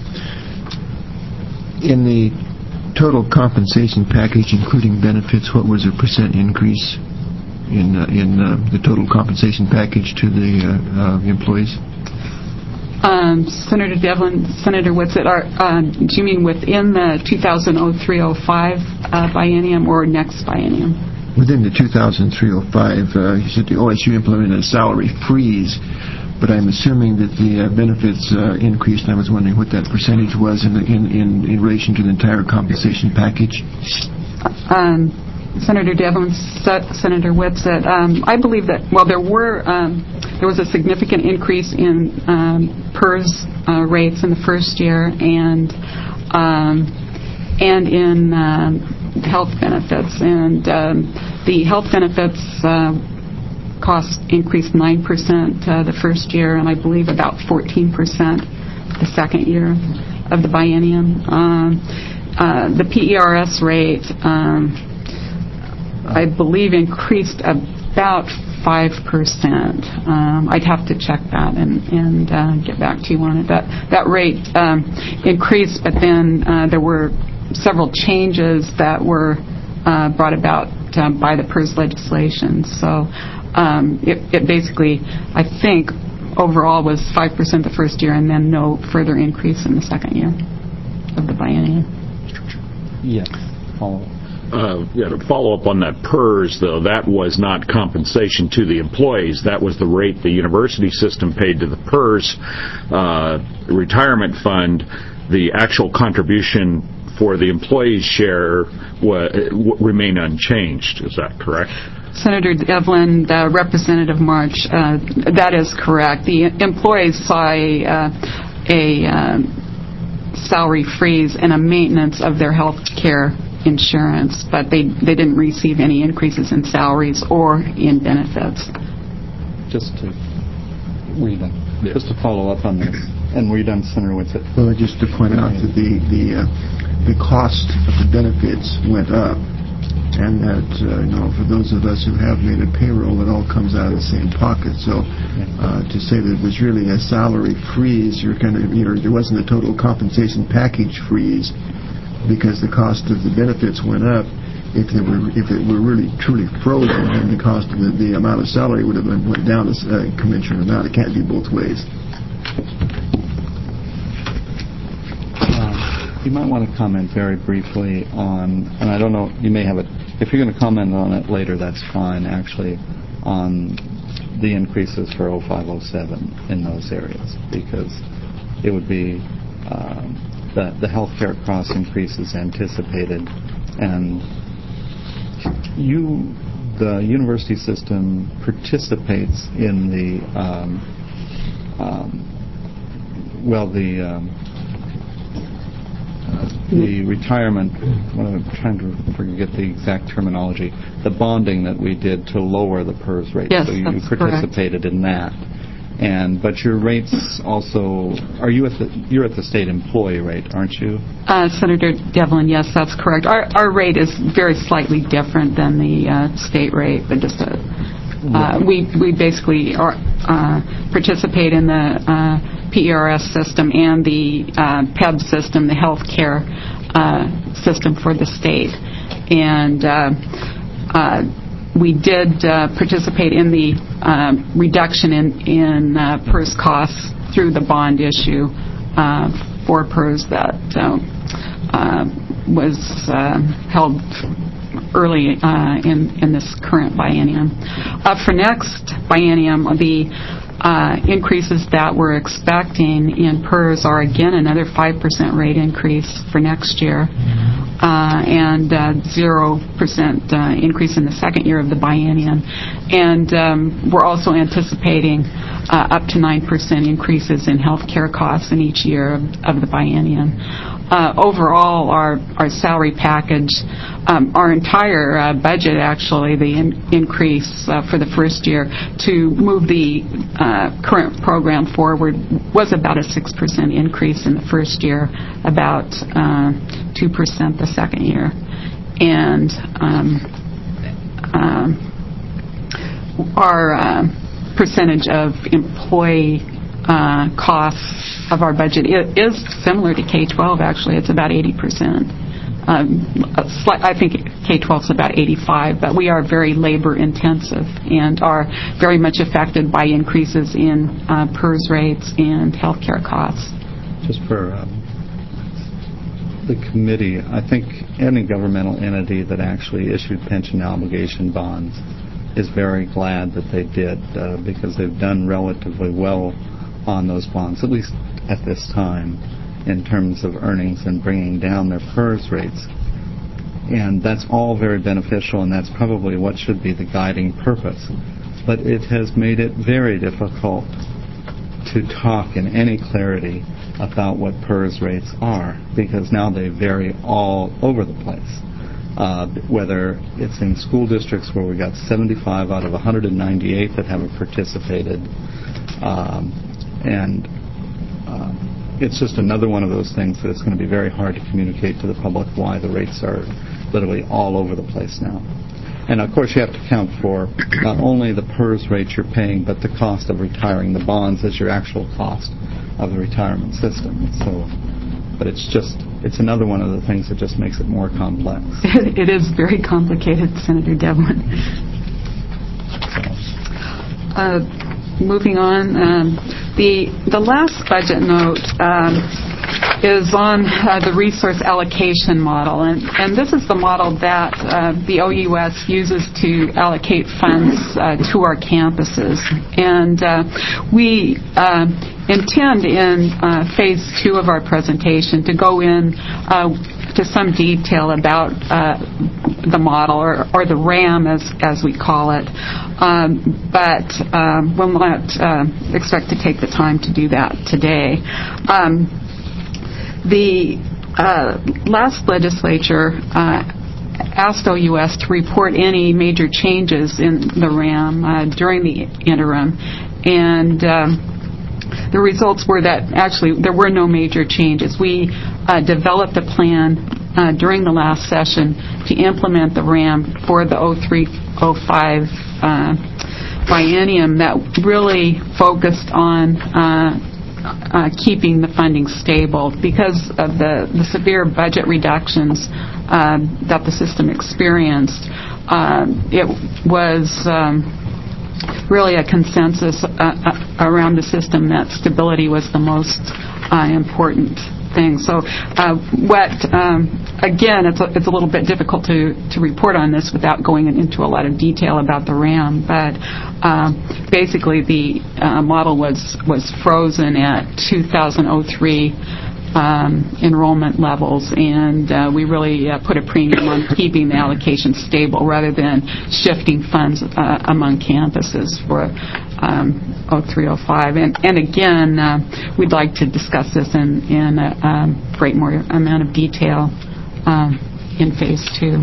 In the total compensation package, including benefits, what was the % increase in the total compensation package to the employees? Senator Devlin, Senator Whitsitt, do you mean within the 2003-05 biennium or next biennium? Within the 2003-05, you said the OSU implemented a salary freeze, but I'm assuming that the benefits increased, and I was wondering what that percentage was in relation to the entire compensation package. Senator Devlin, Senator Whitsitt, I believe that there was a significant increase in PERS rates in the first year, and in health benefits, and the health benefits costs increased 9% the first year, and I believe about 14% the second year of the biennium. The PERS rate, I believe, increased about 5%. I'd have to check that and get back to you on it. That rate increased, but then there were several changes that were brought about by the PERS legislation. So it basically, I think, overall was 5% the first year, and then no further increase in the second year of the biennium. Yes. To follow up on that PERS, though, that was not compensation to the employees. That was the rate the university system paid to the PERS retirement fund. The actual contribution for the employees' share remain unchanged. Is that correct? Senator Devlin, Representative March, that is correct. The employees saw a salary freeze and a maintenance of their health care insurance, but they didn't receive any increases in salaries or in benefits. Just to follow up on this, And were you done, Senator Whitsitt? Well, just to point out that the cost of the benefits went up, and that for those of us who have made a payroll, it all comes out of the same pocket. So to say that it was really a salary freeze, there wasn't a total compensation package freeze because the cost of the benefits went up. If it were really truly frozen, then the cost of the amount of salary would have went down a commensurate amount. It can't be both ways. You might want to comment very briefly on, and I don't know, you may have it, if you're going to comment on it later, that's fine, actually, on the increases for 0507 in those areas, because it would be the health care cost increases anticipated, and the university system participates in the retirement, I'm trying to forget the exact terminology, the bonding that we did to lower the PERS rate. Yes, so you that's participated correct. in that. But your rates also, you're at the state employee rate, aren't you? Senator Devlin, yes, that's correct. Our rate is very slightly different than the state rate, but just we basically participate in the PERS system and the PEB system, the health care system for the state. And we did participate in the reduction in PERS costs through the bond issue for PERS that was held early in this current biennium. For next biennium, the increases that we're expecting in PERS are again another 5% rate increase for next year, and 0% increase in the second year of the biennium. And we're also anticipating up to 9% increases in health care costs in each year of the biennium. Overall, our salary package, our entire budget, actually, the increase for the first year to move the current program forward was about a 6% increase in the first year, about 2% the second year. And our percentage of employee costs of our budget is similar to K-12, actually. It's about 80%. I think K-12 is about 85%, but we are very labor intensive and are very much affected by increases in PERS rates and healthcare costs. Just for the committee, I think any governmental entity that actually issued pension obligation bonds is very glad that they did, because they've done relatively well on those bonds, at least at this time, in terms of earnings and bringing down their PERS rates. And that's all very beneficial, and that's probably what should be the guiding purpose. But it has made it very difficult to talk in any clarity about what PERS rates are, because now they vary all over the place. Whether it's in school districts where we got 75 out of 198 that haven't participated, it's just another one of those things that it's going to be very hard to communicate to the public why the rates are literally all over the place now. And of course you have to account for not only the PERS rates you're paying, but the cost of retiring the bonds as your actual cost of the retirement system. So, but it's another one of the things that just makes it more complex. It is very complicated, Senator Devlin. Moving on, the last budget note is on the resource allocation model, and this is the model that the OUS uses to allocate funds to our campuses. And we intend in phase 2 of our presentation to go in to some detail about the model, or the RAM as we call it, but we'll not expect to take the time to do that today. The last legislature asked OUS to report any major changes in the RAM during the interim, and the results were that actually there were no major changes. We developed a plan during the last session to implement the RAM for the 03-05 biennium that really focused on keeping the funding stable because of the severe budget reductions that the system experienced. It was really a consensus around the system that stability was the most important thing. So again, it's a little bit difficult to report on this without going into a lot of detail about the RAM, but basically the model was frozen at 2003 enrollment levels, and we really put a premium on keeping the allocation stable rather than shifting funds among campuses for 03-05. And again, we'd like to discuss this in a great more amount of detail in Phase 2.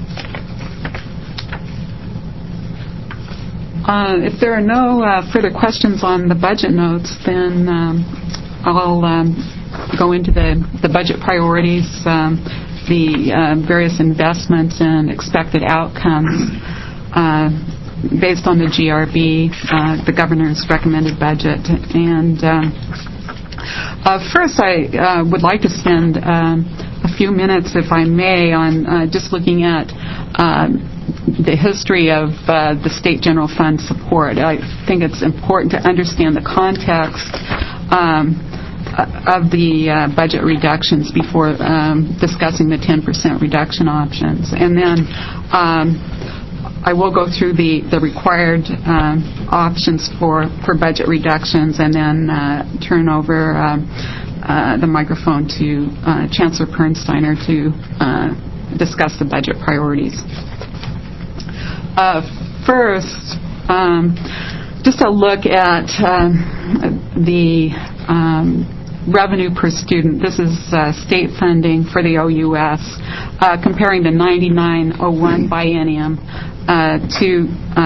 If there are no further questions on the budget notes, then I'll go into the budget priorities, the various investments and expected outcomes based on the GRB, the governor's recommended budget. And first, I would like to spend a few minutes, if I may, on just looking at the history of the state general fund support. I think it's important to understand the context of the budget reductions before discussing the 10% reduction options. And then I will go through the required options for budget reductions, and then turn over the microphone to Chancellor Pernsteiner to discuss the budget priorities. First, just a look at the revenue per student. This is state funding for the OUS, comparing the 99-01 biennium to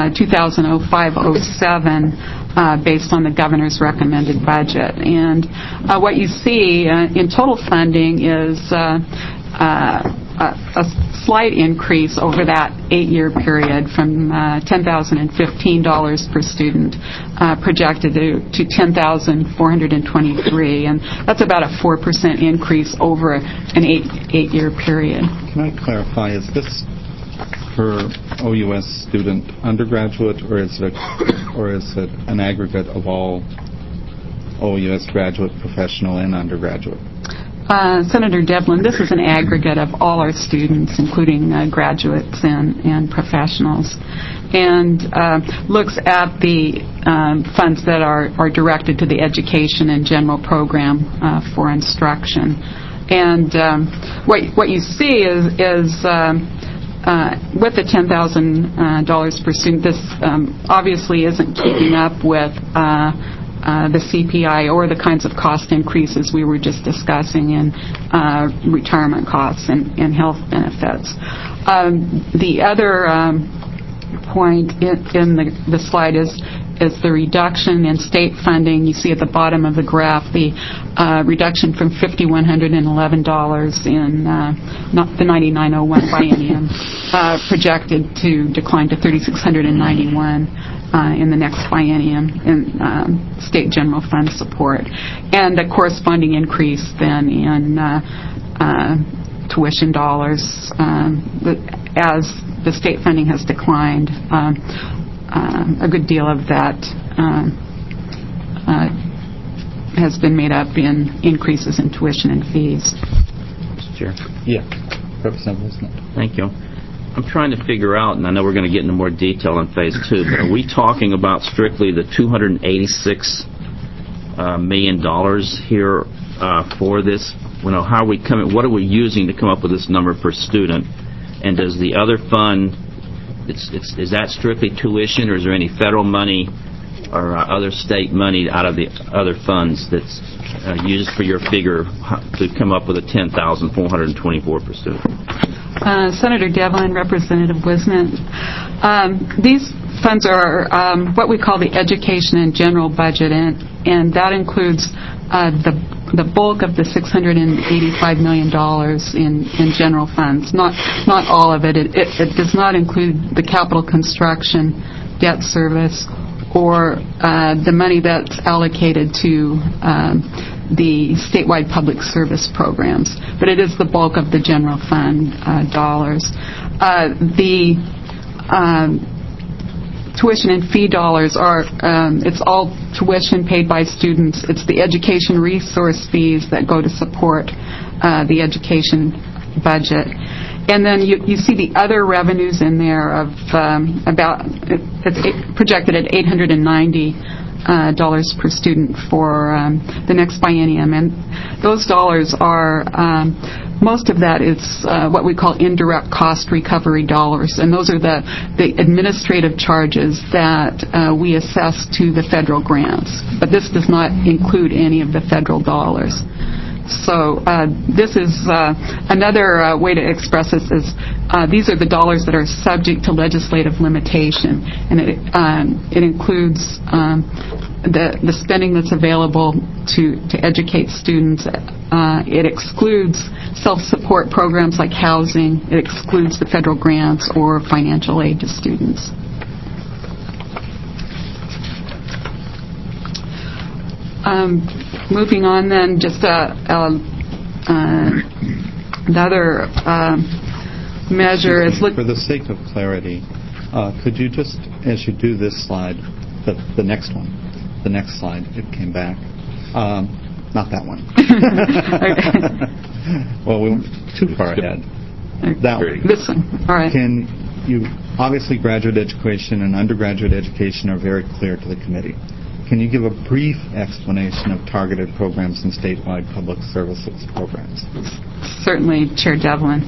2005-07 based on the governor's recommended budget. And what you see in total funding is a slight increase over that 8-year period from $10,015 per student projected to $10,423, and that's about a 4% increase over an 8-year period. Can I clarify, is this per OUS student undergraduate, or is it an aggregate of all OUS graduate, professional, and undergraduate? Senator Devlin, this is an aggregate of all our students, including graduates and professionals, and looks at the funds that are directed to the education and general program for instruction. And what you see is with the $10,000 per student, this obviously isn't keeping up with the CPI or the kinds of cost increases we were just discussing in retirement costs and health benefits. The other point in the slide is the reduction in state funding. You see at the bottom of the graph the reduction from $5,111 in the 99-01 biennium projected to decline to $3,691 in the next biennium in state general fund support, and a corresponding increase then in tuition dollars as the state funding has declined. A good deal of that has been made up in increases in tuition and fees. Mr. Chair. Yeah. Representative Wisner. Thank you. I'm trying to figure out, and I know we're going to get into more detail in Phase 2, but are we talking about strictly the $286 million here for this? You know, how are we coming? What are we using to come up with this number per student? And does the other fund, is that strictly tuition, or is there any federal money or other state money out of the other funds that's used for your figure to come up with a $10,424 per student? Senator Devlin, Representative Wisnant, these funds are what we call the education and general budget, and that includes the bulk of the $685 million in general funds. Not all of it. It does not include the capital construction, debt service, or the money that's allocated to the statewide public service programs. But it is the bulk of the general fund dollars. The tuition and fee dollars are, it's all tuition paid by students. It's the education resource fees that go to support the education budget. And then you see the other revenues in there of it's projected at $890 per student for the next biennium. And those dollars are, most of that is what we call indirect cost recovery dollars. And those are the administrative charges that we assess to the federal grants. But this does not include any of the federal dollars. So this is another way to express this is these are the dollars that are subject to legislative limitation, and it includes the spending that's available to educate students. It excludes self-support programs like housing. It excludes the federal grants or financial aid to students. Moving on then, just another measure is... For the sake of clarity, could you just, as you do this slide, the next one, the next slide, it came back. Not that one. Well, we went too far ahead. That one. This one. All right. Can you, obviously graduate education and undergraduate education are very clear to the committee. Can you give a brief explanation of targeted programs and statewide public services programs? Certainly, Chair Devlin.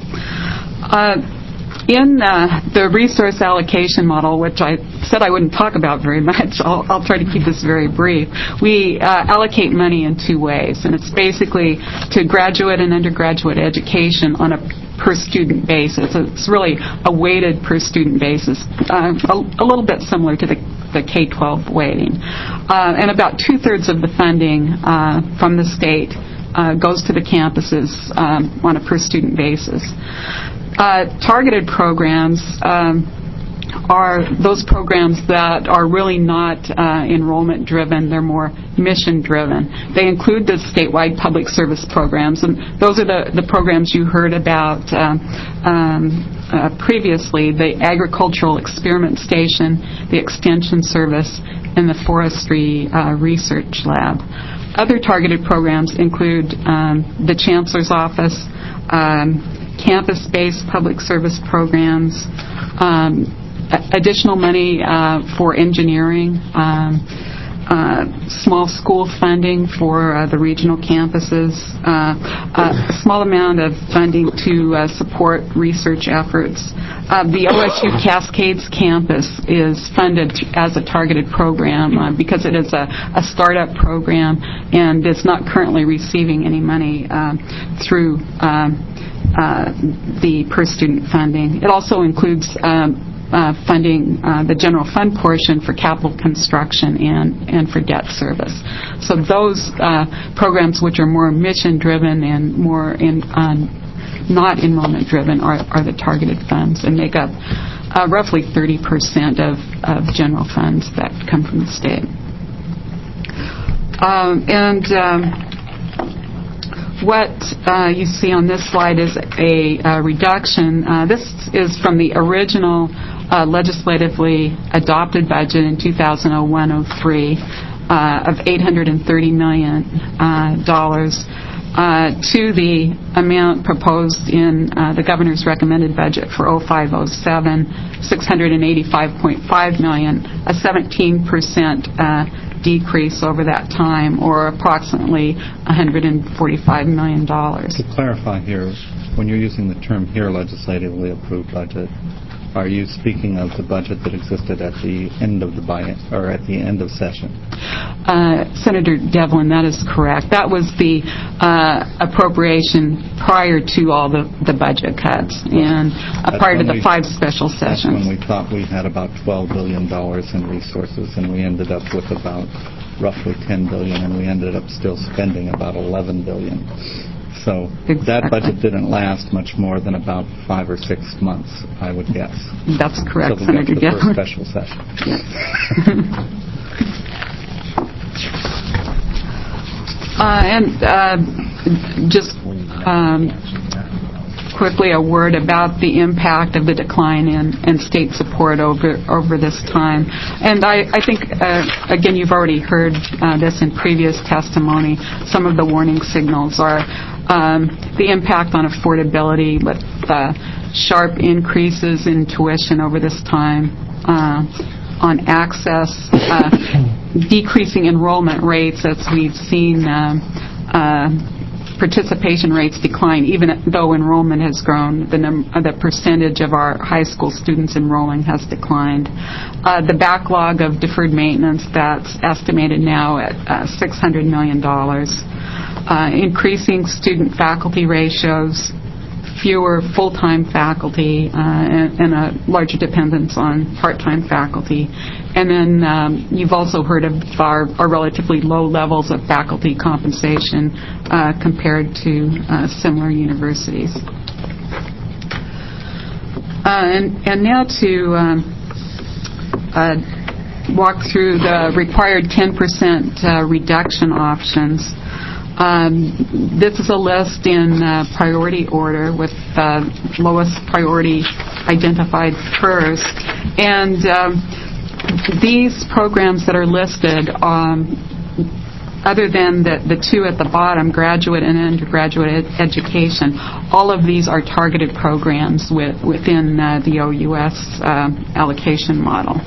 In the resource allocation model, which I said I wouldn't talk about very much, I'll try to keep this very brief. We allocate money in two ways, and it's basically to graduate and undergraduate education on a per-student basis. It's really a weighted per-student basis, a little bit similar to the K-12 weighting. And about two-thirds of the funding from the state goes to the campuses on a per-student basis. Targeted programs are those programs that are really not enrollment-driven. They're more mission-driven. They include the statewide public service programs, and those are the programs you heard about previously, the Agricultural Experiment Station, the Extension Service, and the Forestry Research Lab. Other targeted programs include the Chancellor's Office, campus-based public service programs, additional money for engineering, small school funding for the regional campuses, a small amount of funding to support research efforts. The OSU Cascades campus is funded as a targeted program because it is a startup program and is not currently receiving any money through the per-student funding. It also includes funding the general fund portion for capital construction and for debt service. So those programs which are more mission-driven and more not enrollment-driven are the targeted funds and make up roughly 30% of general funds that come from the state. What you see on this slide is a reduction. This is from the original legislatively adopted budget in 2001-03 of $830 million to the amount proposed in the governor's recommended budget for 05-07, $685.5 million, a 17% decrease over that time, or approximately $145 million. To clarify here, when you're using the term here, legislatively approved budget, Are you speaking of the budget that existed at the end of at the end of session? Senator Devlin, that is correct. That was the appropriation prior to all the budget cuts and prior to the 5 special sessions. That's when we thought we had about $12 billion in resources, and we ended up with about roughly $10 billion, and we ended up still spending about $11 billion. So that budget didn't last much more than about 5 or 6 months, I would guess. That's correct, so Senator Devlin. Devlin. The first special session. Just quickly a word about the impact of the decline in state support over this time. And I think, again, you've already heard this in previous testimony. Some of the warning signals are the impact on affordability with sharp increases in tuition over this time, on access, decreasing enrollment rates as we've seen participation rates decline, even though enrollment has grown. The percentage of our high school students enrolling has declined. The backlog of deferred maintenance that's estimated now at $600 million. Increasing student-faculty ratios, fewer full-time faculty, and a larger dependence on part-time faculty. And then you've also heard of our relatively low levels of faculty compensation compared to similar universities. And now to walk through the required 10% reduction options. This is a list in priority order with lowest priority identified first. And these programs that are listed, other than the 2 at the bottom, graduate and undergraduate education, all of these are targeted programs within the OUS allocation model.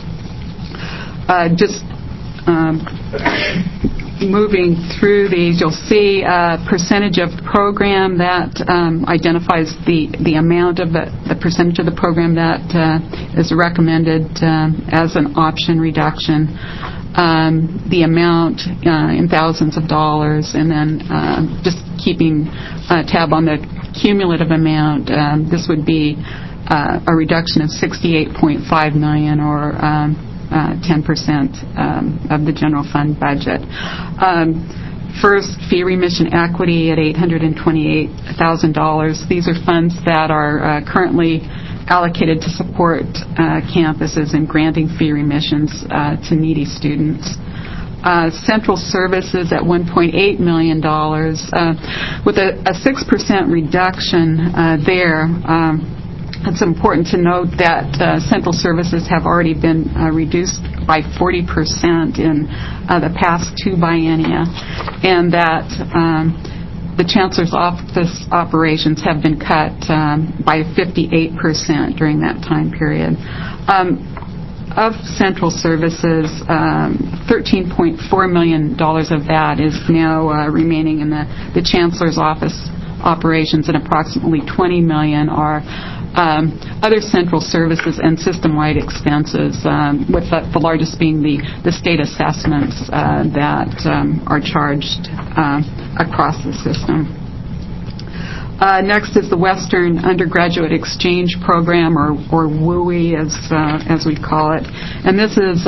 Moving through these, you'll see a percentage of program that identifies the amount of the percentage of the program that is recommended as an option reduction, the amount in thousands of dollars, and then just keeping tab on the cumulative amount. This would be a reduction of $68.5 million or 10% of the general fund budget. First, fee remission equity at $828,000. These are funds that are currently allocated to support campuses in granting fee remissions to needy students. Central services at $1.8 million, with a 6% reduction there. It's important to note that central services have already been reduced by 40% in the past 2 biennia, and that the Chancellor's Office operations have been cut by 58% during that time period. Of central services, $13.4 million of that is now remaining in the Chancellor's Office operations, and approximately $20 million are other central services and system-wide expenses, with the largest being the state assessments that are charged across the system. Next is the Western Undergraduate Exchange Program, or WUI as we call it. And this is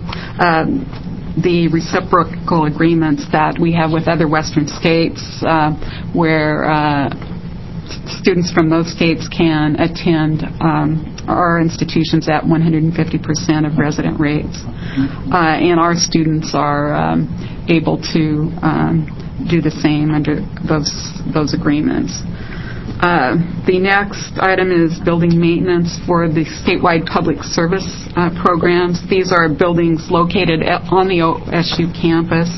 the reciprocal agreements that we have with other Western states where students from those states can attend our institutions at 150% of resident rates. And our students are able to do the same under those agreements. The next item is building maintenance for the statewide public service programs. These are buildings located on the OSU campus.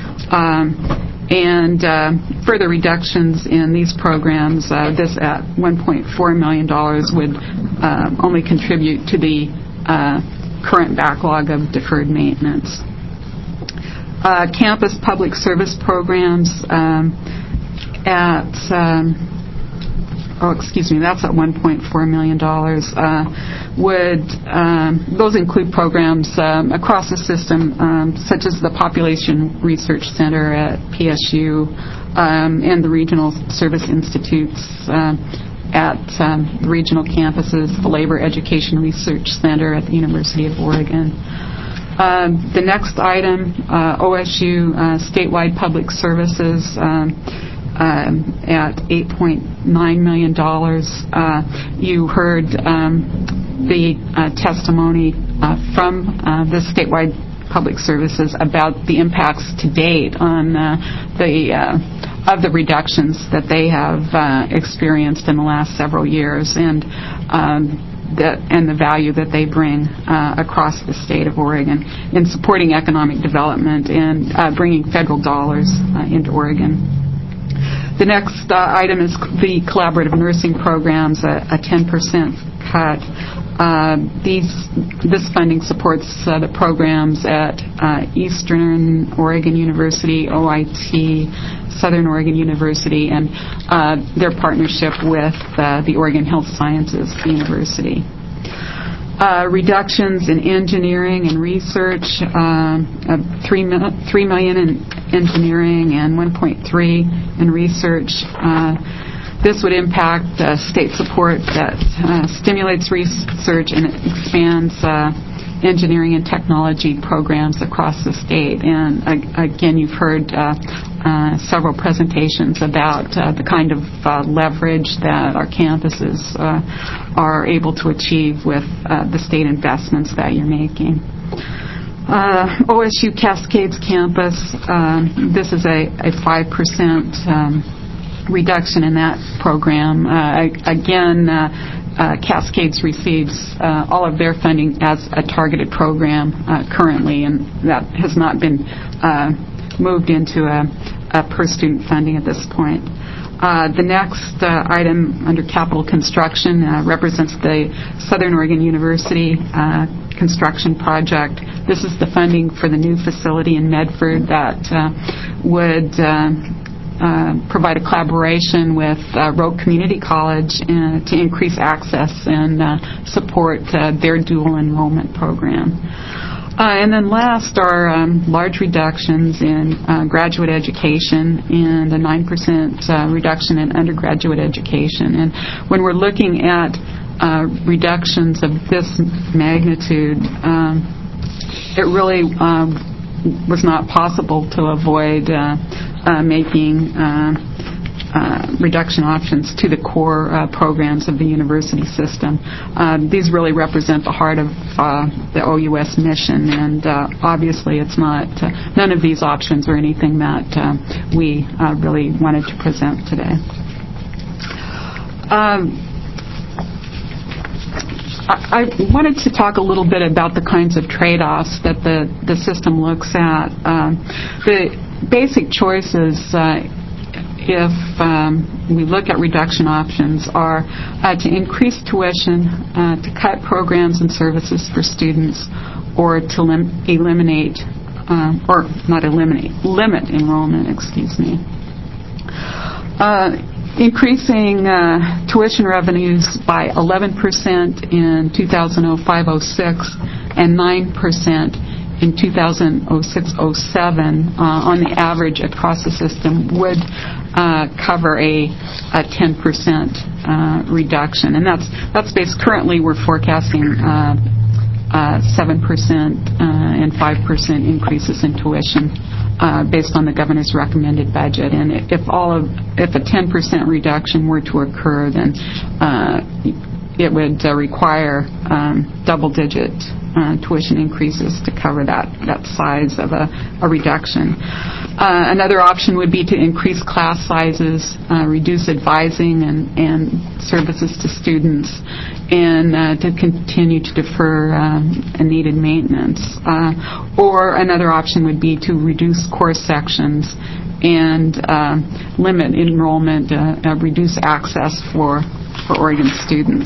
And further reductions in these programs, this at $1.4 million, would only contribute to the current backlog of deferred maintenance. Campus public service programs at that's at $1.4 million. Those include programs across the system, such as the Population Research Center at PSU and the Regional Service Institutes at the regional campuses, the Labor Education Research Center at the University of Oregon. The next item, OSU statewide public services at $8.9 million. You heard the testimony from the statewide public services about the impacts to date on the reductions that they have experienced in the last several years, and the value that they bring across the state of Oregon in supporting economic development and bringing federal dollars into Oregon. The next item is the collaborative nursing programs, a 10% cut. This funding supports the programs at Eastern Oregon University, OIT, Southern Oregon University, and their partnership with the Oregon Health Sciences University. Reductions in engineering and research, $3 million in engineering and $1.3 in research. This would impact state support that stimulates research and expands engineering and technology programs across the state. And again, you've heard several presentations about the kind of leverage that our campuses are able to achieve with the state investments that you're making. OSU Cascades campus, this is a 5% reduction in that program. Again, Cascades receives all of their funding as a targeted program currently, and that has not been moved into a per-student funding at this point. The next item under capital construction represents the Southern Oregon University construction project. This is the funding for the new facility in Medford that would provide a collaboration with Rogue Community College to increase access and support their dual enrollment program. And then last are large reductions in graduate education and a 9% reduction in undergraduate education. And when we're looking at reductions of this magnitude, it really was not possible to avoid making reduction options to the core programs of the university system. These really represent the heart of the OUS mission, and obviously it's not, none of these options are anything that we really wanted to present today. I wanted to talk a little bit about the kinds of trade-offs that the system looks at. The basic choices, if we look at reduction options, are to increase tuition, to cut programs and services for students, or to limit enrollment, increasing tuition revenues by 11% in 2005-06 and 9% in 2006-07 on the average across the system would cover a 10% reduction, and that's based. Currently, we're forecasting 7% and 5% increases in tuition based on the governor's recommended budget. And if a 10% reduction were to occur, then it would require double-digit tuition increases to cover that size of a reduction. Another option would be to increase class sizes, reduce advising and services to students, and to continue to defer needed maintenance. Or another option would be to reduce course sections and limit enrollment, reduce access for Oregon students.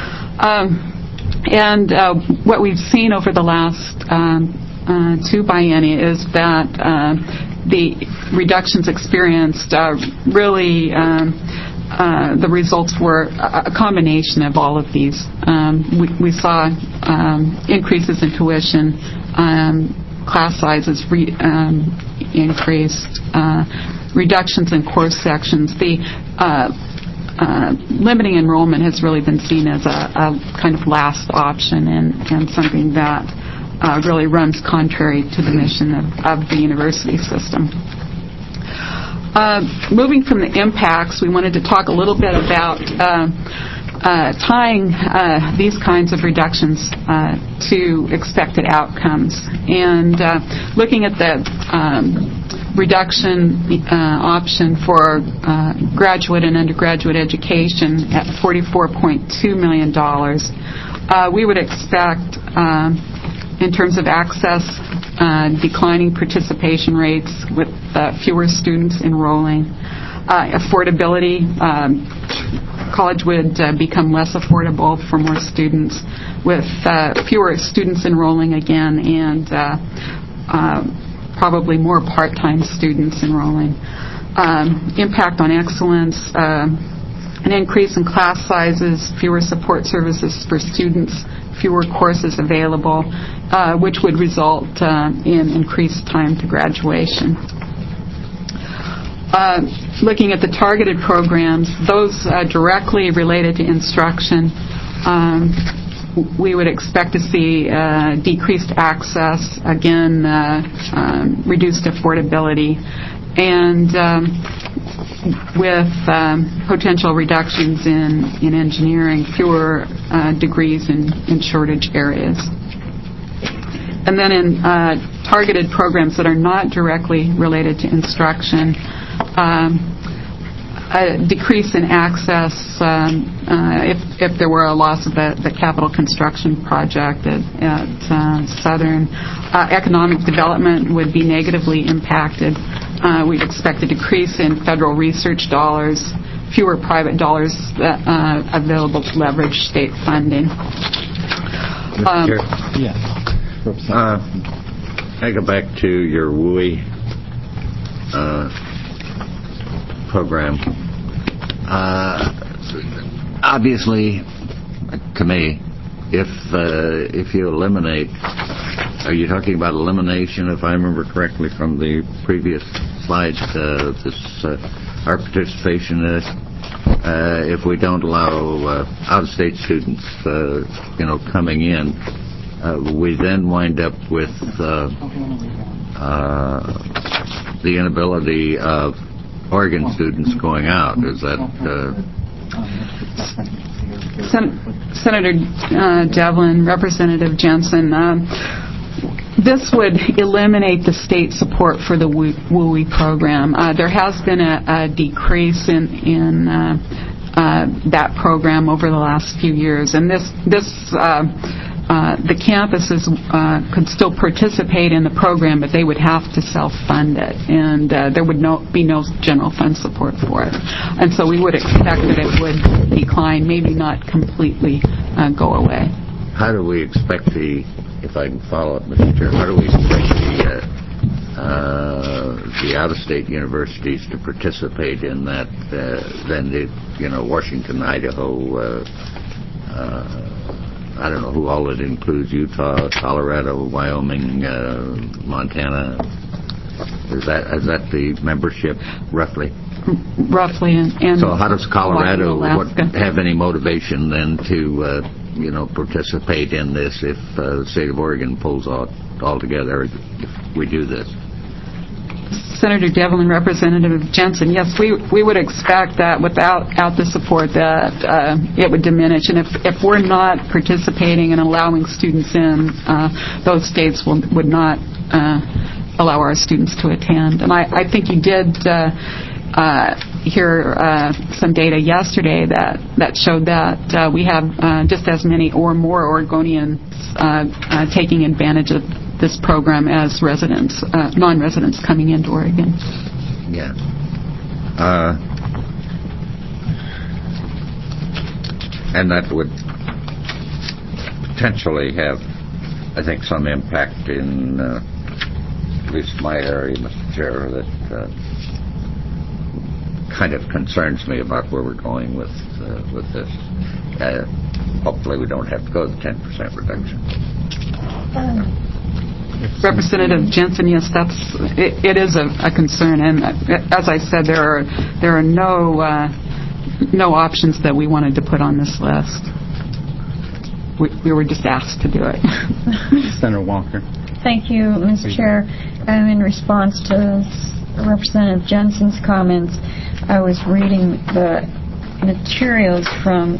And what we've seen over the last 2 biennia is that the reductions experienced really the results were a combination of all of these. We saw increases in tuition, class sizes increased, reductions in course sections. The limiting enrollment has really been seen as a kind of last option and something that really runs contrary to the mission of the university system. Moving from the impacts, we wanted to talk a little bit about tying these kinds of reductions to expected outcomes. And looking at the reduction option for graduate and undergraduate education at $44.2 million, we would expect, in terms of access, declining participation rates with fewer students enrolling. Affordability, college would become less affordable for more students with fewer students enrolling again and probably more part-time students enrolling. Impact on excellence, an increase in class sizes, fewer support services for students, fewer courses available, which would result in increased time to graduation. Looking at the targeted programs, those directly related to instruction, we would expect to see decreased access, again, reduced affordability, and with potential reductions in engineering, fewer degrees in shortage areas. And then in targeted programs that are not directly related to instruction, a decrease in access if there were a loss of the capital construction project at Southern. Economic development would be negatively impacted. We'd expect a decrease in federal research dollars, fewer private dollars available to leverage state funding. I go back to your WUI program. Obviously, to me, if you eliminate, are you talking about elimination? If I remember correctly from the previous slides, our participation in it, if we don't allow out-of-state students, coming in, we then wind up with the inability of Oregon students going out. Is that... Senator Devlin, Representative Jensen, this would eliminate the state support for the WUI program. There has been a decrease in that program over the last few years, and the campuses could still participate in the program, but they would have to self-fund it, and there would be no general fund support for it. And so we would expect that it would decline, maybe not completely go away. How do we expect if I can follow up, Mr. Chair, how do we expect the out-of-state universities to participate in that? Washington, Idaho, I don't know who all it includes, Utah, Colorado, Wyoming, Montana. Is that the membership, roughly? Roughly. And so how does Colorado Hawaii, have any motivation then to, participate in this if the state of Oregon pulls out altogether if we do this? Senator Devlin, Representative Jensen, yes, we would expect that without the support that it would diminish. And if we're not participating and allowing students in, those states would not allow our students to attend. And I think you did hear some data yesterday that showed that we have just as many or more Oregonians taking advantage of this program as residents, non-residents coming into Oregon. Yeah. And that would potentially have, I think, some impact in at least my area, Mr. Chair, that kind of concerns me about where we're going with this. Hopefully we don't have to go to the 10% reduction. Representative Jensen, yes, it is a concern, and as I said, there are no options that we wanted to put on this list. We were just asked to do it. Senator Walker. Thank you, Mr. Chair. In response to Representative Jensen's comments, I was reading the materials from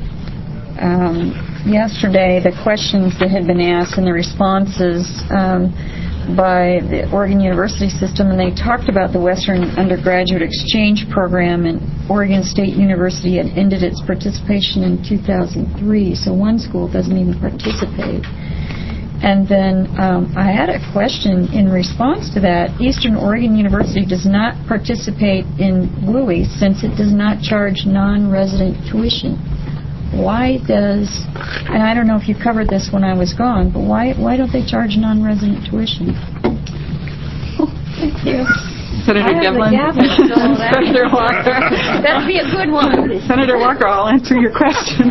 yesterday, the questions that had been asked and the responses by the Oregon University system, and they talked about the Western Undergraduate Exchange Program, and Oregon State University had ended its participation in 2003, so one school doesn't even participate. And then I had a question in response to that. Eastern Oregon University does not participate in WUI since it does not charge non-resident tuition. Why does, and I don't know if you covered this when I was gone, but why don't they charge non-resident tuition? Thank you. Senator Devlin. Senator Walker. That'd be a good one. Senator Walker, I'll answer your question.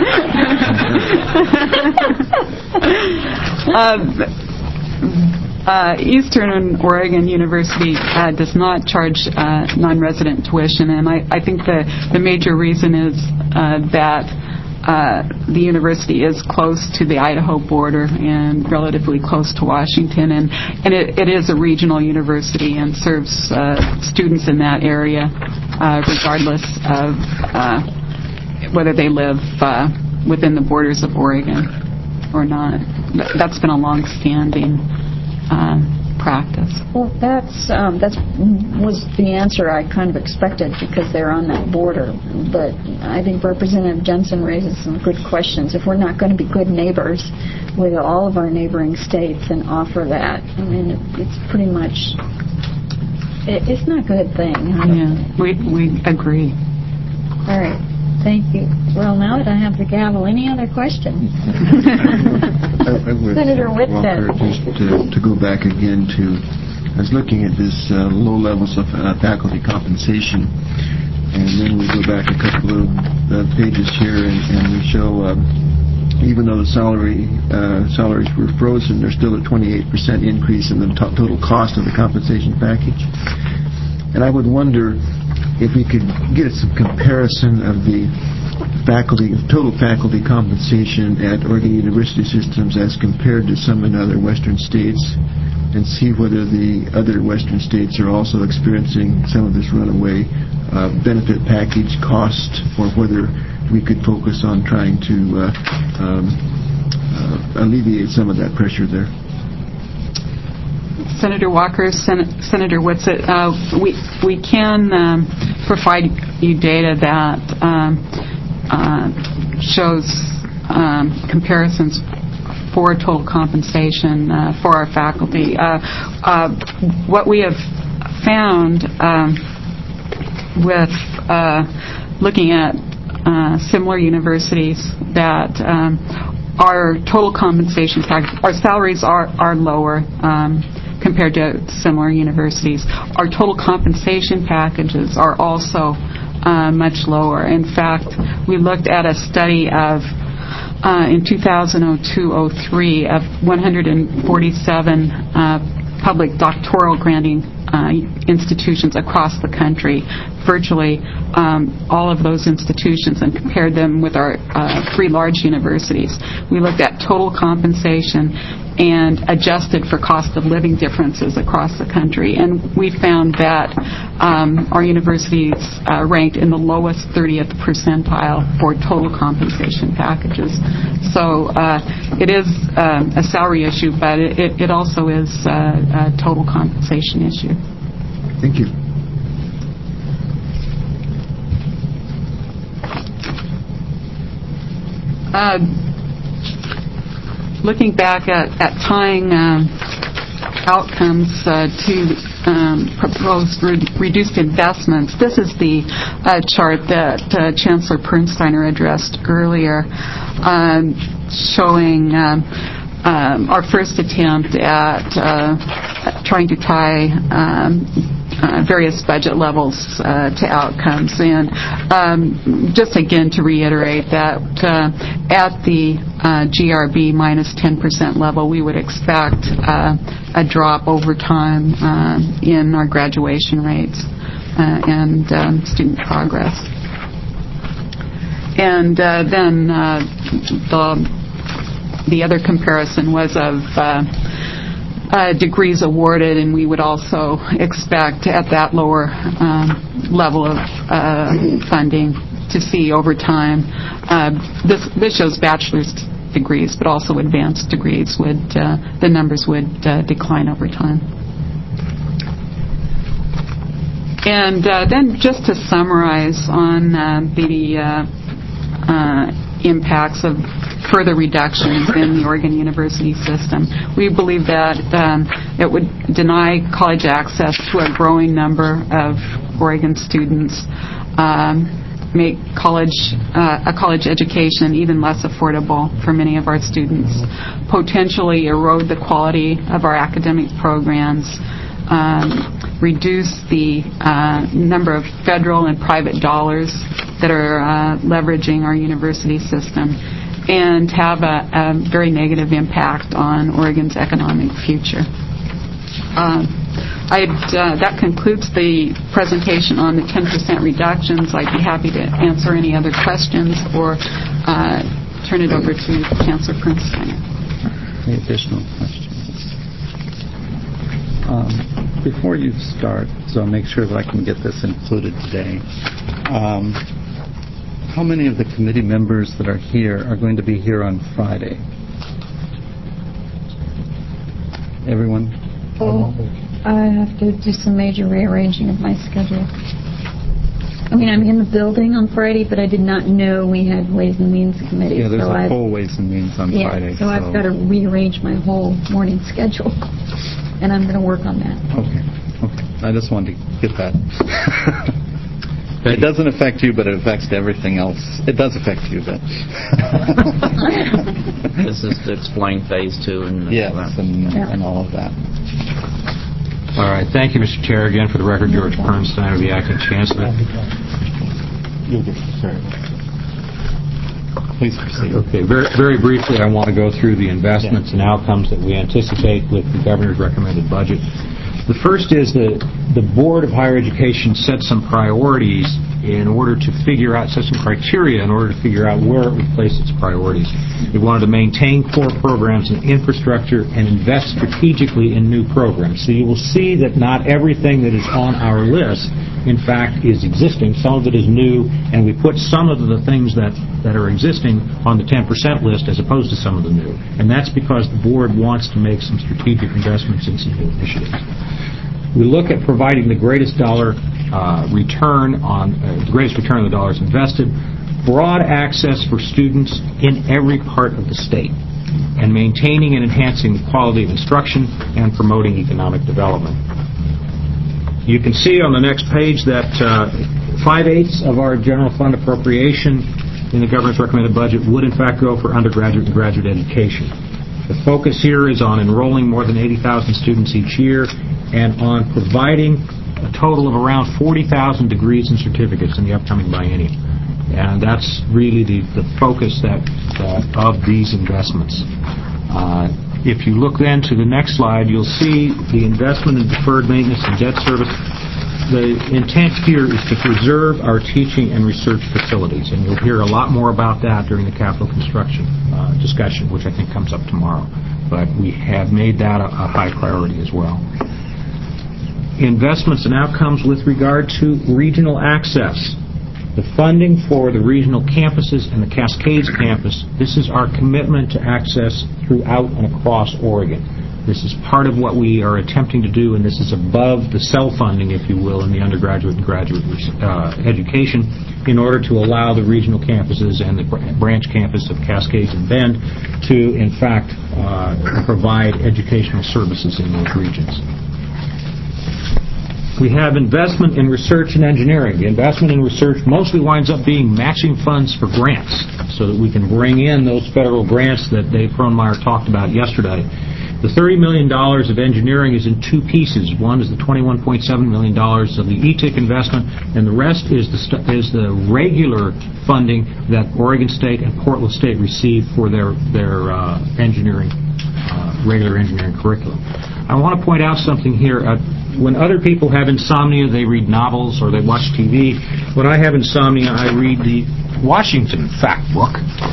Eastern Oregon University does not charge non-resident tuition, and I think the major reason is that the university is close to the Idaho border and relatively close to Washington, and it is a regional university and serves students in that area regardless of whether they live within the borders of Oregon or not. That's been a long-standing practice. Well, that was the answer I kind of expected because they're on that border. But I think Representative Jensen raises some good questions. If we're not going to be good neighbors with all of our neighboring states and offer that, I mean, it's pretty much, it's not a good thing. Yeah, we agree. All right. Thank you. Well, now that I have the gavel, any other questions? Senator Whitsett. Just to go back again to, I was looking at this low levels of faculty compensation, and then we go back a couple of pages here, and we show even though the salaries were frozen, there's still a 28% increase in the total cost of the compensation package. And I would wonder if we could get some comparison of the total faculty compensation at Oregon University systems as compared to some in other Western states, and see whether the other Western states are also experiencing some of this runaway benefit package cost, or whether we could focus on trying to alleviate some of that pressure there. Senator Walker, Senator Whitsett, we can provide you data that shows comparisons for total compensation for our faculty. What we have found with looking at similar universities that our total compensation package, our salaries are lower compared to similar universities. Our total compensation packages are also much lower. In fact, we looked at a study of in 2002-03 of 147 public doctoral granting institutions across the country, virtually all of those institutions, and compared them with our three large universities. We looked at total compensation and adjusted for cost of living differences across the country. And we found that our universities ranked in the lowest 30th percentile for total compensation packages. So it is a salary issue, but it also is a total compensation issue. Thank you. Looking back at tying outcomes to proposed reduced investments, this is the chart that Chancellor Pernsteiner addressed earlier, showing our first attempt at trying to tie various budget levels to outcomes. And just again to reiterate that at the GRB minus 10% level, we would expect a drop over time in our graduation rates and student progress. And then the other comparison was of degrees awarded, and we would also expect at that lower level of funding to see over time. This shows bachelor's degrees, but also advanced degrees the numbers would decline over time. And then just to summarize on the impacts of further reductions in the Oregon University system, we believe that it would deny college access to a growing number of Oregon students, make a college education even less affordable for many of our students, potentially erode the quality of our academic programs, reduce the number of federal and private dollars that are leveraging our university system, and have a very negative impact on Oregon's economic future. That concludes the presentation on the 10% reductions. I'd be happy to answer any other questions or turn it over to Chancellor Prince-Steiner. Any additional questions? Before you start, so I'll make sure that I can get this included today, how many of the committee members that are here are going to be here on Friday? Everyone? Oh, I have to do some major rearranging of my schedule. I mean, I'm in the building on Friday, but I did not know we had Ways and Means Committee. Yeah, there's a full Ways and Means on Friday. So I've got to rearrange my whole morning schedule, and I'm going to work on that. Okay. I just wanted to get that. It doesn't affect you, but it affects everything else. It does affect you, but... This is to explain Phase 2 and... Yes, and all of that. All right. Thank you, Mr. Chair. Again, for the record, George Pernsteiner, the Acting Chancellor. Please proceed. Okay. Very briefly, I want to go through the investments and outcomes that we anticipate with the Governor's recommended budget. The first is that the Board of Higher Education set some priorities in order to figure out, set some criteria in order to figure out where it would place its priorities. It wanted to maintain core programs and infrastructure and invest strategically in new programs. So you will see that not everything that is on our list, in fact, is existing. Some of it is new, and we put some of the things that are existing on the 10% list as opposed to some of the new. And that's because the board wants to make some strategic investments in some new initiatives. We look at providing the greatest return on the dollars invested, broad access for students in every part of the state, and maintaining and enhancing the quality of instruction and promoting economic development. You can see on the next page that 5/8 of our general fund appropriation in the governor's recommended budget would in fact go for undergraduate and graduate education. The focus here is on enrolling more than 80,000 students each year and on providing a total of around 40,000 degrees and certificates in the upcoming biennium. And that's really the focus of these investments. If you look then to the next slide, you'll see the investment in deferred maintenance and debt service. The intent here is to preserve our teaching and research facilities, and you'll hear a lot more about that during the capital construction discussion, which I think comes up tomorrow. But we have made that a high priority as well. Investments and outcomes with regard to regional access. The funding for the regional campuses and the Cascades campus, this is our commitment to access throughout and across Oregon. This is part of what we are attempting to do, and this is above the self-funding, if you will, in the undergraduate and graduate education in order to allow the regional campuses and the branch campus of Cascades and Bend to, in fact, provide educational services in those regions. We have investment in research and engineering. The investment in research mostly winds up being matching funds for grants so that we can bring in those federal grants that Dave Cronmeyer talked about yesterday The $30 million of engineering is in two pieces. One is the $21.7 million of the ETIC investment, and the rest is the regular funding that Oregon State and Portland State receive for their engineering, regular engineering curriculum. I want to point out something here. When other people have insomnia, they read novels or they watch TV. When I have insomnia, I read the Washington Fact Book.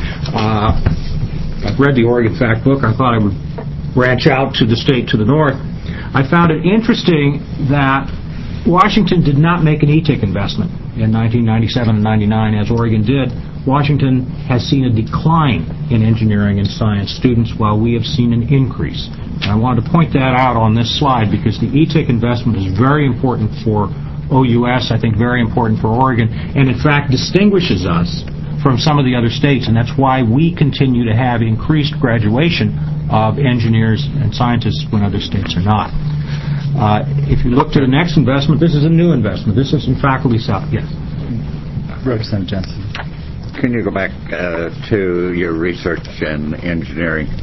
I've read the Oregon Fact Book. I thought I would branch out to the state to the north. I found it interesting that Washington did not make an ETIC investment in 1997 and 99 as Oregon did. Washington has seen a decline in engineering and science students while we have seen an increase. And I wanted to point that out on this slide because the ETIC investment is very important for OUS, I think very important for Oregon, and in fact distinguishes us from some of the other states, and that's why we continue to have increased graduation of engineers and scientists when other states are not. If you look to the next investment, this is a new investment. This is in faculty salary. Yes. Representative Jensen. Can you go back to your research and engineering?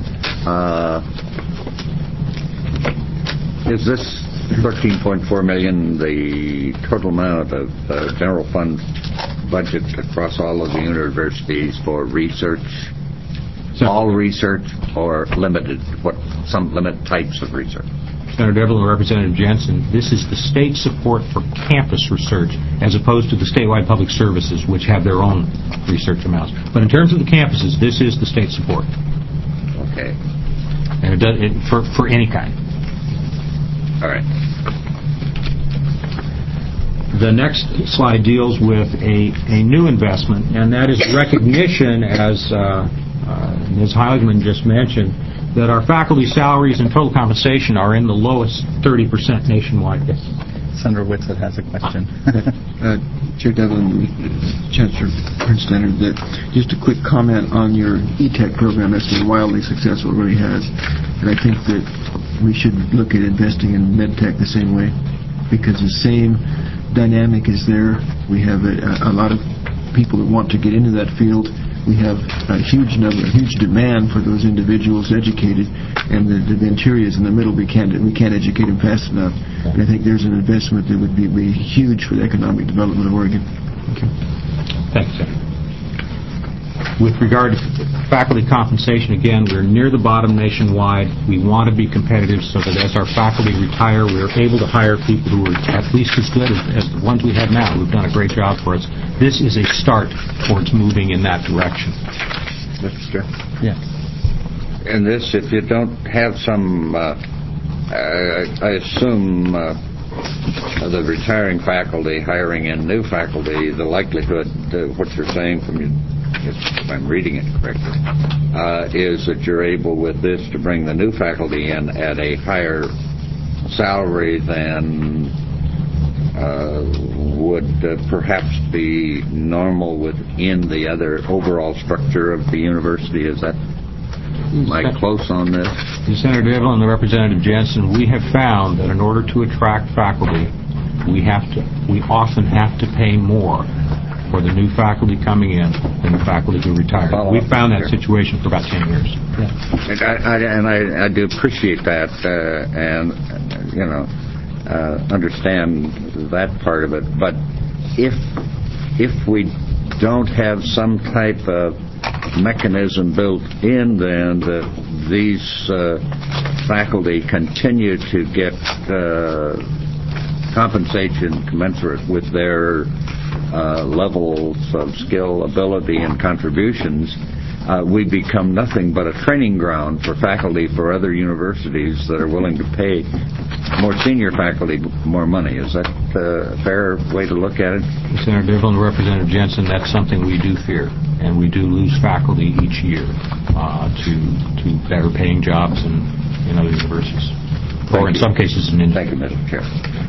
Is this $13.4 million the total amount of general fund budget across all of the universities for research? All research or limited? Some limited types of research? Senator Devlin and Representative Jensen, this is the state support for campus research as opposed to the statewide public services, which have their own research amounts. But in terms of the campuses, this is the state support. Okay. And it does for any kind. All right. The next slide deals with a new investment, and that is recognition, as Ms. Heiligman just mentioned, that our faculty salaries and total compensation are in the lowest 30% nationwide. Yes. Senator Whitsett has a question. Chair Devlin, Chancellor Prince-Leonard, just a quick comment on your ETEC program that's been wildly successful, it really has. And I think that we should look at investing in MedTech the same way, because the same dynamic is there. We have a lot of people that want to get into that field. We have a huge demand for those individuals educated, and the Venturias in the middle, we can't educate them fast enough. And I think there's an investment that would be huge for the economic development of Oregon. Thank you. Thanks, Senator. With regard to faculty compensation, again, we're near the bottom nationwide. We want to be competitive so that as our faculty retire, we're able to hire people who are at least as good as the ones we have now, who've done a great job for us. This is a start towards moving in that direction. Mr. Yeah. And this, if you don't have some, I assume the retiring faculty hiring in new faculty, the likelihood, what you're saying from you, if I'm reading it correctly, is that you're able with this to bring the new faculty in at a higher salary than would perhaps be normal within the other overall structure of the university. Is that, am I close on this? Senator Devlin and Representative Jensen, we have found that in order to attract faculty, we often have to pay more for the new faculty coming in than the faculty who retire. We've found that situation for about 10 years. Yeah. And I do appreciate that, and understand that part of it. But if we don't have some type of mechanism built in, then that these faculty continue to get compensation commensurate with their levels of skill, ability, and contributions, we become nothing but a training ground for faculty for other universities that are willing to pay more senior faculty more money. Is that a fair way to look at it? Senator Devlin and Representative Jensen, that's something we do fear, and we do lose faculty each year to better paying jobs in other universities, or in some cases in India. Thank you, Mr. Chair.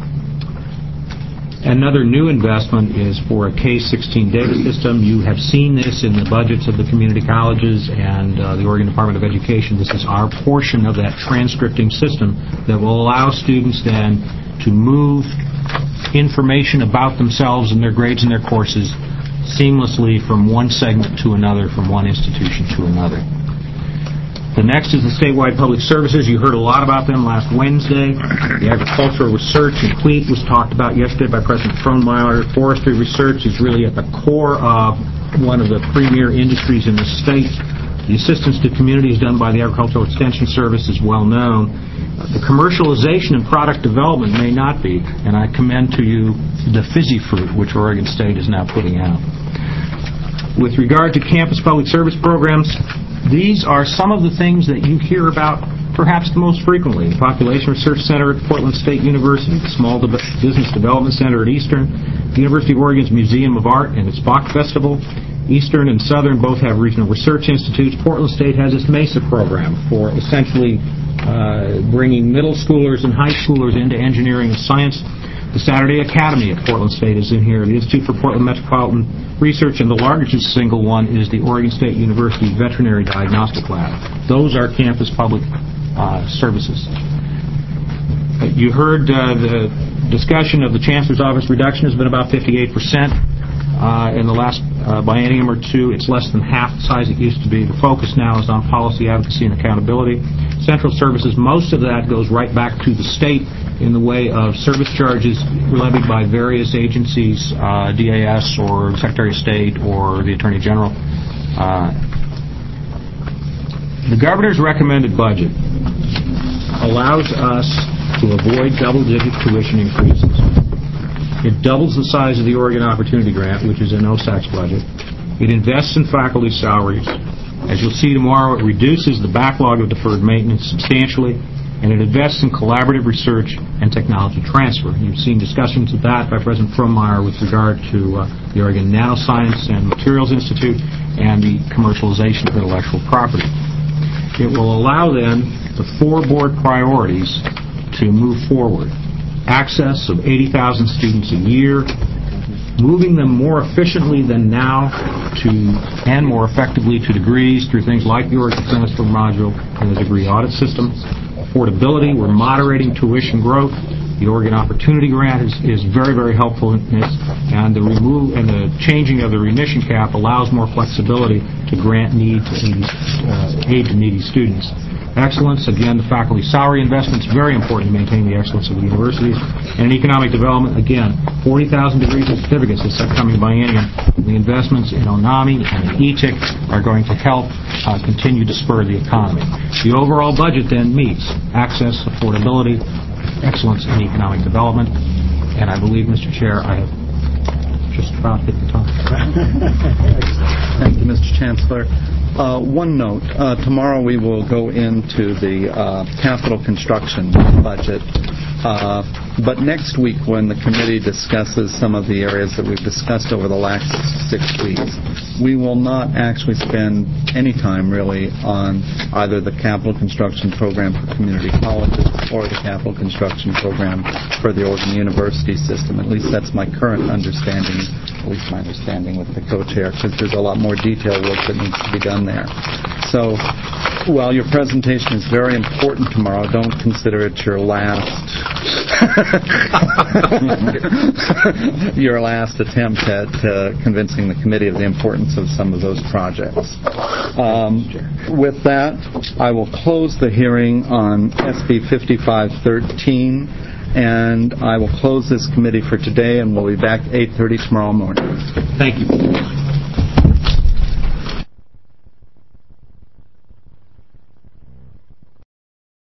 Another new investment is for a K-16 data system. You have seen this in the budgets of the community colleges and the Oregon Department of Education. This is our portion of that transcripting system that will allow students then to move information about themselves and their grades and their courses seamlessly from one segment to another, from one institution to another. The next is the statewide public services. You heard a lot about them last Wednesday. The agricultural research and CLEAT was talked about yesterday by President Frohnmeyer. Forestry research is really at the core of one of the premier industries in the state. The assistance to communities done by the Agricultural Extension Service is well known. The commercialization and product development may not be, and I commend to you the fizzy fruit, which Oregon State is now putting out. With regard to campus public service programs, these are some of the things that you hear about perhaps the most frequently. The Population Research Center at Portland State University, the Small Business Development Center at Eastern, the University of Oregon's Museum of Art and its Bach Festival. Eastern and Southern both have regional research institutes. Portland State has its MESA program for essentially bringing middle schoolers and high schoolers into engineering and science. The Saturday Academy at Portland State is in here. The Institute for Portland Metropolitan Research, and the largest single one is the Oregon State University Veterinary Diagnostic Lab. Those are campus public services. You heard the discussion of the Chancellor's Office reduction has been about 58%. In the last biennium or two, it's less than half the size it used to be. The focus now is on policy advocacy and accountability. Central services, most of that goes right back to the state in the way of service charges levied by various agencies, DAS or Secretary of State or the Attorney General. The Governor's recommended budget allows us to avoid double-digit tuition increases. It doubles the size of the Oregon Opportunity Grant, which is in OSAC's budget. It invests in faculty salaries. As you'll see tomorrow, it reduces the backlog of deferred maintenance substantially, and it invests in collaborative research and technology transfer. You've seen discussions of that by President Frohnmeyer with regard to the Oregon Nanoscience and Materials Institute and the commercialization of intellectual property. It will allow, then, the four board priorities to move forward. Access of 80,000 students a year, moving them more efficiently than now and more effectively to degrees through things like the Oregon Semester Module and the degree audit system. Affordability, we're moderating tuition growth. The Oregon Opportunity Grant is very, very helpful in this, and the changing of the remission cap allows more flexibility to grant aid to needy students. Excellence, again, the faculty salary investment is very important to maintain the excellence of the universities. And in economic development, again, 40,000 degrees and certificates this upcoming biennium. The investments in ONAMI and ETIC are going to help continue to spur the economy. The overall budget then meets access, affordability, excellence in economic development. And I believe, Mr. Chair, I have just about hit the top. Thank you, Mr. Chancellor. One note, tomorrow we will go into the capital construction budget, but next week when the committee discusses some of the areas that we've discussed over the last 6 weeks, we will not actually spend any time really on either the capital construction program for community colleges or the capital construction program for the Oregon University system. At least that's my current understanding, at least my understanding with the co-chair, because there's a lot more detail work that needs to be done there. So, while your presentation is very important tomorrow, don't consider it your last attempt at convincing the committee of the importance of some of those projects. With that, I will close the hearing on SB 5513, and I will close this committee for today, and we'll be back 8:30 tomorrow morning. Thank you.